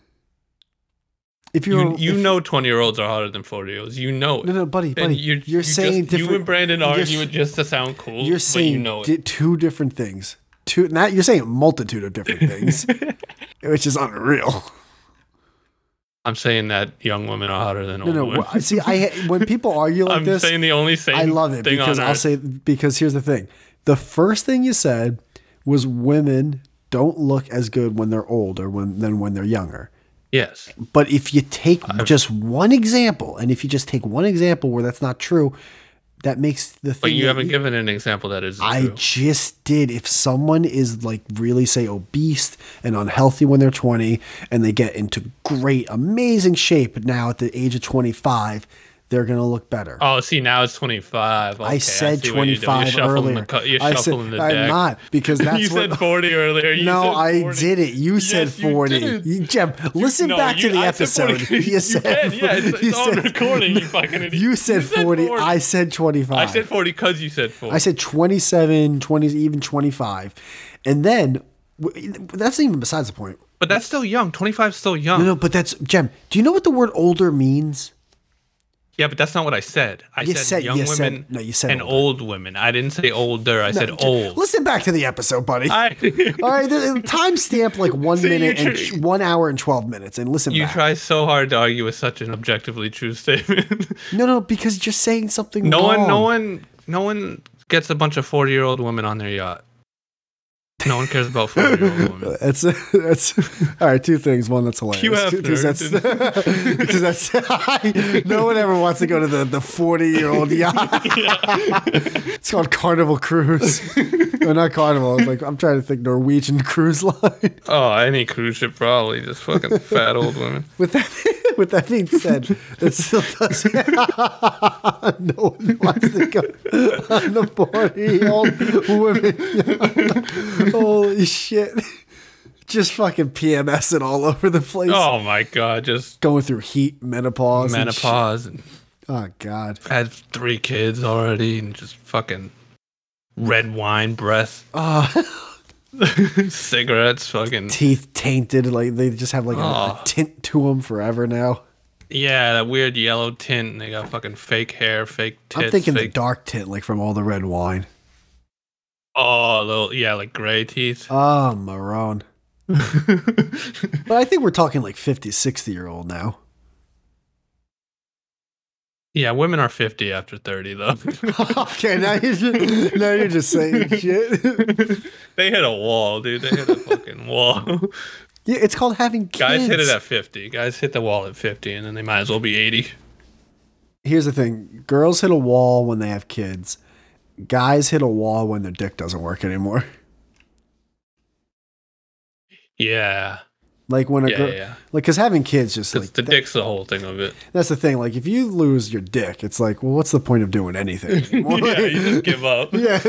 If you're, You, you if- know twenty-year-olds are hotter than forty-year-olds. You know it. no, no, buddy, And buddy, you're, you're you saying just, different. You and Brandon you're argue s- it just to sound cool. You're but saying you know it. di- two different things. Two, not you're saying a multitude of different things, which is unreal. I'm saying that young women are hotter than No, old no. women. wh- See, I when people argue like I'm this, saying the only same I love it thing because on I'll earth. say because here's the thing: the first thing you said was women don't look as good when they're older when than when they're younger. Yes. But if you take just one example, and if you just take one example where that's not true, That makes the thing. But you that haven't given an example that is I true. just did. If someone is like really, say, obese and unhealthy when they're twenty and they get into great, amazing shape now at the age of twenty-five, they're going to look better. Oh, see, now it's twenty-five. Okay, I said see what you're doing. twenty-five You're shuffling earlier. the cu- You're I said, shuffling the I'm deck. not, because that's you what. said forty earlier. You no, said I forty. didn't. You said Yes, you forty. did. You, Jem, listen No, back you- to the I said episode. forty. You You said can, yeah, it's- you it's on said- recording, you fucking idiot. You said, You said forty. forty. I said twenty-five. I said forty because you said forty. I said twenty-seven, twenty, even twenty-five. And then, w- that's even besides the point. But that's still young. twenty-five is still young. No, no, but that's, Jem, do you know what the word older means? Yeah, but that's not what I said. I You said, said- young you said- women no, you said and older. old women. I didn't say older. I said No, old. Listen back to the episode, buddy. I, All right, the, the time stamp like one See, minute you and tr- ch- one hour and twelve minutes, and listen you back. try so hard to argue with such an objectively true statement. No, no, because you're saying something no wrong. one, no one, no one gets a bunch of forty-year-old women on their yacht. No one cares about forty-year-old women. That's that's all right. Two things. One, that's hilarious. You have because that's nerds. because that's no one ever wants to go to the the forty year old yacht. It's called Carnival Cruise. No, not Carnival. It's like I'm trying to think Norwegian Cruise Line. Oh, any cruise ship probably just fucking fat old women. With that with that being said, it still doesn't. No one wants to go on the forty year old women. Holy shit. Just fucking PMSing all over the place. Oh my god, just Going through heat, menopause. and shit. menopause and Oh, God. had three kids already and just fucking red wine breath, Oh, cigarettes, fucking teeth tainted. Like, they just have like a, a Oh. tint to them forever now. yeah, that weird yellow tint. And they got fucking fake hair, fake tits. I'm thinking the fake, dark tint, like from all the red wine. oh, little yeah, like gray teeth. Oh, maroon. But I think we're talking like fifty, sixty year old now. Yeah, women are fifty after thirty though. Okay, now you're just, now you're just saying shit. They hit a wall, dude. They hit a fucking wall. Yeah, it's called having kids. Guys hit it at fifty. Guys hit the wall at fifty, and then they might as well be eighty. Here's the thing. Girls hit a wall when they have kids. Guys hit a wall when their dick doesn't work anymore. Yeah, Like when a yeah, girl, yeah. like, because having kids just Because like the that- dick's the whole thing of it. that's the thing. Like if you lose your dick, it's like, well, what's the point of doing anything anymore? Yeah, you just give up. Yeah.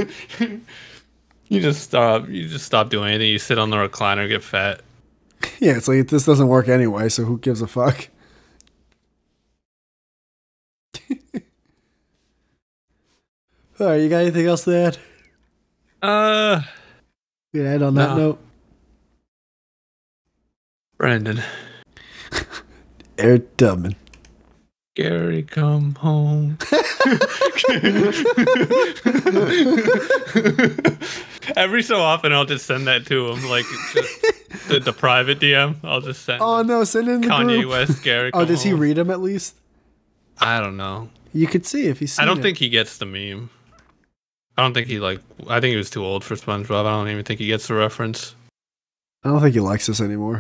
You just stop. You just stop doing anything. You sit on the recliner, get fat. Yeah, it's like this doesn't work anyway, so who gives a fuck? All right, you got anything else to add? Uh, You gonna end on that No. note? Brandon, Eric Dubman. Gary, come home. Every so often, I'll just send that to him, like it's just the, the private D M. I'll just send Oh no, send it in the Kanye group. West, Gary. Oh, come does he home. read them at least? I don't know. You could see if he's. I don't it. think he gets the meme. I don't think he like. I think he was too old for SpongeBob. I don't even think he gets the reference. I don't think he likes us anymore.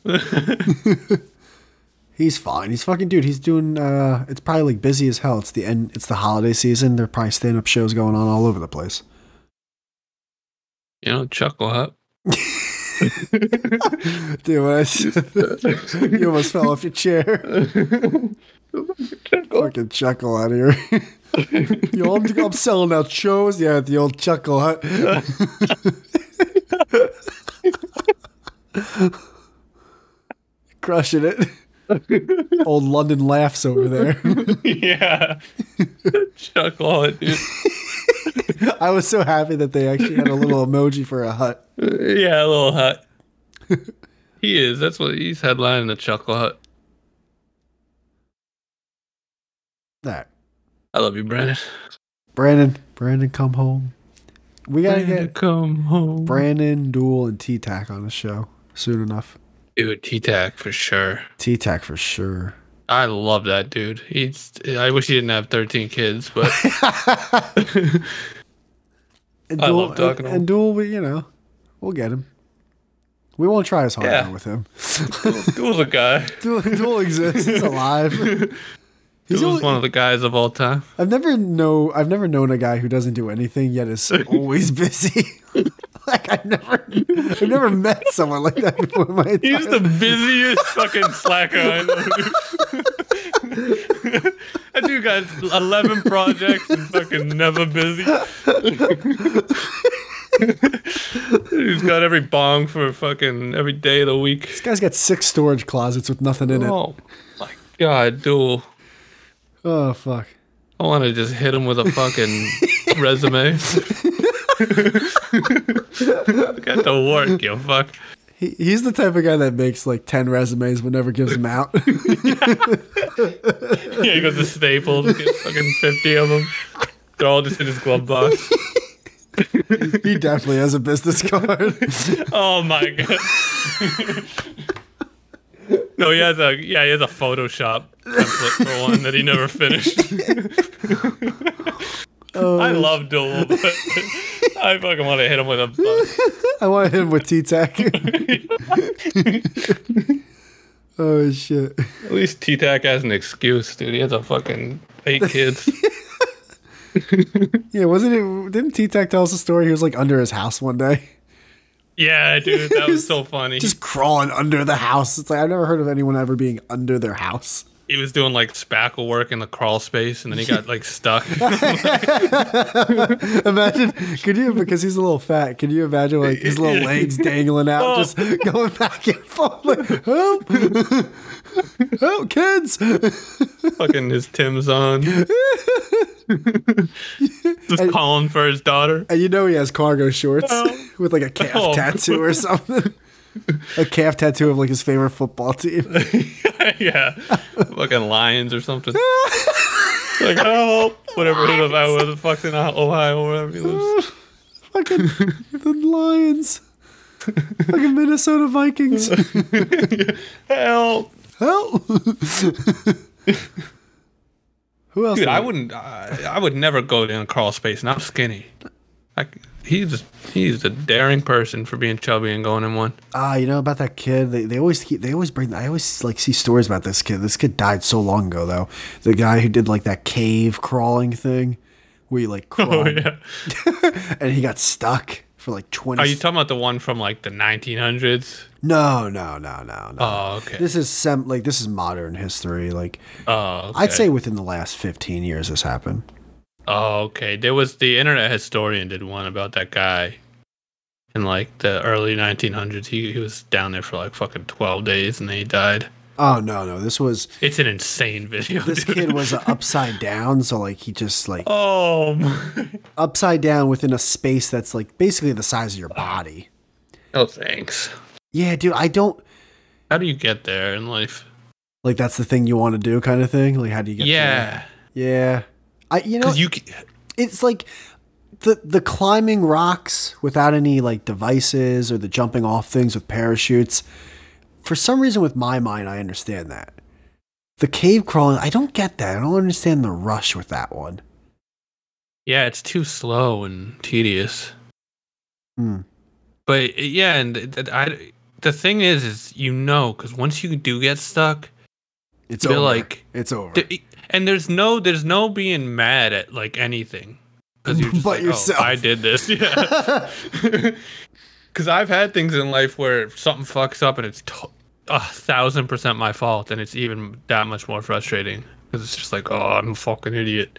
He's fine. He's fucking dude. He's doing. uh It's probably like busy as hell. It's the end. It's the holiday season. There are probably stand up shows going on all over the place. You know, Chuckle Hut. Dude, when I said that, you almost fell off your chair. Fucking Chuckle out here. Yo, I'm, I'm selling out shows. Yeah, at the old Chuckle Hut. Crushing it. Old London laughs over there. Yeah, Chuckle Hut, dude. I was so happy that they actually had a little emoji for a hut. Yeah, a little hut. He is. That's what he's headlining the Chuckle Hut. That I love you, Brandon. Brandon, Brandon, come home. We gotta Brandon, get come home. Brandon, Duel, and T-Tac on the show soon enough. Dude, T-Tac for sure. T-Tac for sure. I love that dude. He's. I wish he didn't have thirteen kids, but And I Duel, love talking to and, him. and Duel, we, you know, we'll get him. We won't try as hard Yeah. now with him. Duel's a guy. Duel, Duel exists. He's alive. He's Dude was only- one of the guys of all time. I've never know I've never known a guy who doesn't do anything yet is always busy. Like I've never I've never met someone like that before in my entire He's the busiest fucking slacker I know. That dude got eleven projects and fucking never busy. He's got every bong for fucking every day of the week. This guy's got six storage closets with nothing in it. Oh my god, dude. Oh fuck. I want to just hit him with a fucking resume. Get to work, you fuck. He, he's the type of guy that makes like ten resumes but never gives them out. Yeah, he goes to Staples, gets fucking fifty of them. They're all just in his glove box. He definitely has a business card. Oh my god. No, he has a yeah, he has a Photoshop template for one that he never finished. Oh, I love Duel, but I fucking want to hit him with a bus. I want to hit him with T-Tac. Oh shit. At least T-Tac has an excuse, dude. He has a fucking eight kids. Yeah, wasn't it? Didn't T-Tac tell us a story? He was like under his house one day, Yeah, dude, that was so funny. just crawling under the house. It's like I've never heard of anyone ever being under their house. He was doing like spackle work in the crawl space, and then he got like stuck. Imagine, could you? Because he's a little fat. Can you imagine like his little legs dangling out, Oh. just going back and forth? Like, help! Help, kids! Fucking his Tim's on. Just And- calling for his daughter. And you know he has cargo shorts Oh. with like a calf Oh. tattoo or something. A calf tattoo of like his favorite football team. Yeah, fucking Lions or something. Like help, whatever he lives out where the fuck's in Ohio, or wherever he lives. Fucking the Lions. Fucking Minnesota Vikings. Help, Help! Who else? dude! did I wouldn't. I, I would never go in a crawl space, and I'm skinny. Like he's he's a daring person for being chubby and going in one. Ah, you know about that kid? They, they always keep. They always bring. I always like see stories about this kid. This kid died so long ago, though. The guy who did like that cave crawling thing, where you like crawl, Oh yeah. and he got stuck for like twenty. Are you talking about the one from like the nineteen hundreds? no, no, no, no, no. Oh, okay. This is sem- like this is modern history. Like Oh, okay. I'd say within the last fifteen years, this happened. Oh, okay. There was the Internet Historian did one about that guy in like the early nineteen hundreds. He he was down there for like fucking twelve days and then he died. Oh no, no, this was It's an insane video. this dude. kid was uh, upside down, so like he just like Oh, my. upside down within a space that's like basically the size of your body. No thanks. Yeah, dude, I don't How do you get there in life? like that's the thing you want to do, kind of thing. Like, how do you get? Yeah, there? Yeah. I you know because you. c- it's like the the climbing rocks without any like devices or the jumping off things with parachutes. For some reason, with my mind, I understand that. The cave crawling, I don't get that. I don't understand the rush with that one. Yeah, it's too slow and tedious. Hmm. But yeah, and th- th- I. The thing is, is you know, because once you do get stuck, It's You're over. like- it's over. th- and there's no, there's no being mad at like anything, because you're just But like, yourself. oh, I did this, yeah. Because I've had things in life where something fucks up and it's to- a thousand percent my fault, and it's even that much more frustrating because it's just like, oh, I'm a fucking idiot,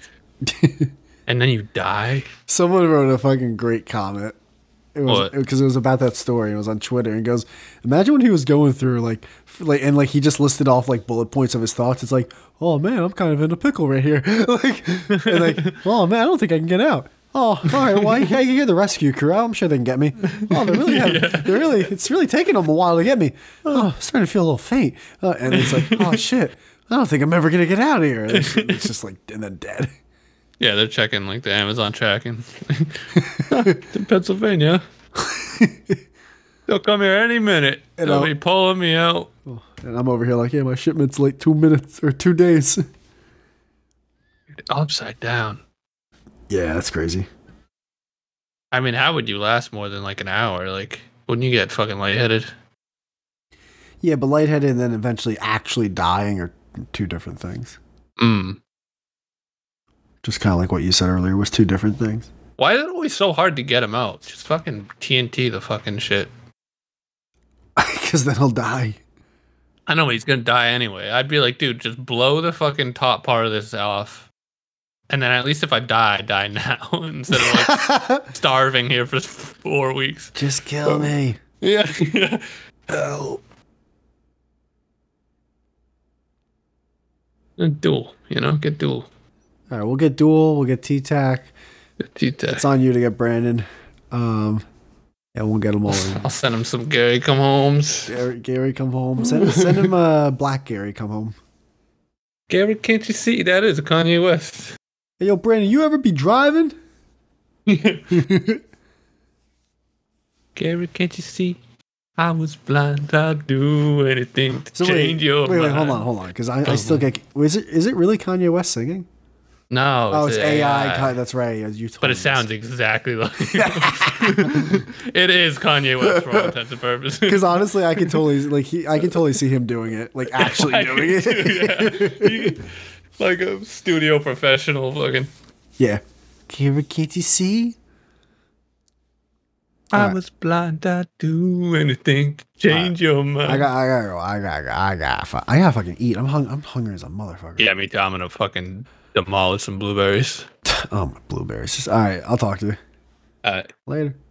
and then you die. Someone wrote a fucking great comment. It was What? because it was about that story. It was on Twitter and goes, imagine when he was going through like, f- like, and like he just listed off like bullet points of his thoughts. It's like, oh man, I'm kind of in a pickle right here. Like, and like, oh man, I don't think I can get out. Oh, all right. Well, I can hear the rescue crew out. I'm sure they can get me. Oh, they're really, having, they're really, it's really taking them a while to get me. Oh, I'm starting to feel a little faint. Uh, and it's like, oh shit, I don't think I'm ever gonna get out of here. It's, it's just like, and then dead. Yeah, they're checking like the Amazon tracking. It's in Pennsylvania. They'll come here any minute. And They'll I'll- be pulling me out. And I'm over here like, yeah, my shipment's late two minutes or two days. Upside down. Yeah, that's crazy. I mean, how would you last more than like an hour? Like, wouldn't you get fucking lightheaded? Yeah, but lightheaded and then eventually actually dying are two different things. Mm. Just kind of like what you said earlier was two different things. Why is it always so hard to get him out? Just fucking T N T the fucking shit. Because then he'll die. I know he's gonna die anyway. I'd be like, dude, just blow the fucking top part of this off. And then at least if I die, I die now instead of like starving here for four weeks. Just kill me. Yeah. Help. Duel, you know, get duel. All right, we'll get Duel. We'll get T-Tac. T-Tac. It's on you to get Brandon. Um, yeah, we'll get them all. I'll send him some Gary come homes. Gary, Gary come home. Send, send him uh, Black Gary come home. Gary, can't you see that is a Kanye West? Hey, yo, Brandon, you ever be driving? Gary, can't you see? I was blind. I'd do anything to So change wait, your wait, mind. wait, hold on, hold on, because I, I still get. Is it is it really Kanye West singing? No, Oh, it's A I. A I. That's right. You told But me it this. sounds exactly like it is Kanye West for all intents and purposes. Because honestly, I can totally like he. I can totally see him doing it, like actually I doing it. do, yeah. He- like a studio professional, fucking. Yeah. Gary, can't you see? I Alright. was blind. I'd do anything to change your mind. I got. I gotta go. I got. I got. I gotta fucking eat. I'm hung. I'm hungry as a motherfucker. Yeah, me too. I'm gonna fucking demolish some blueberries. Oh my blueberries. All right. I'll talk to you Uh, later.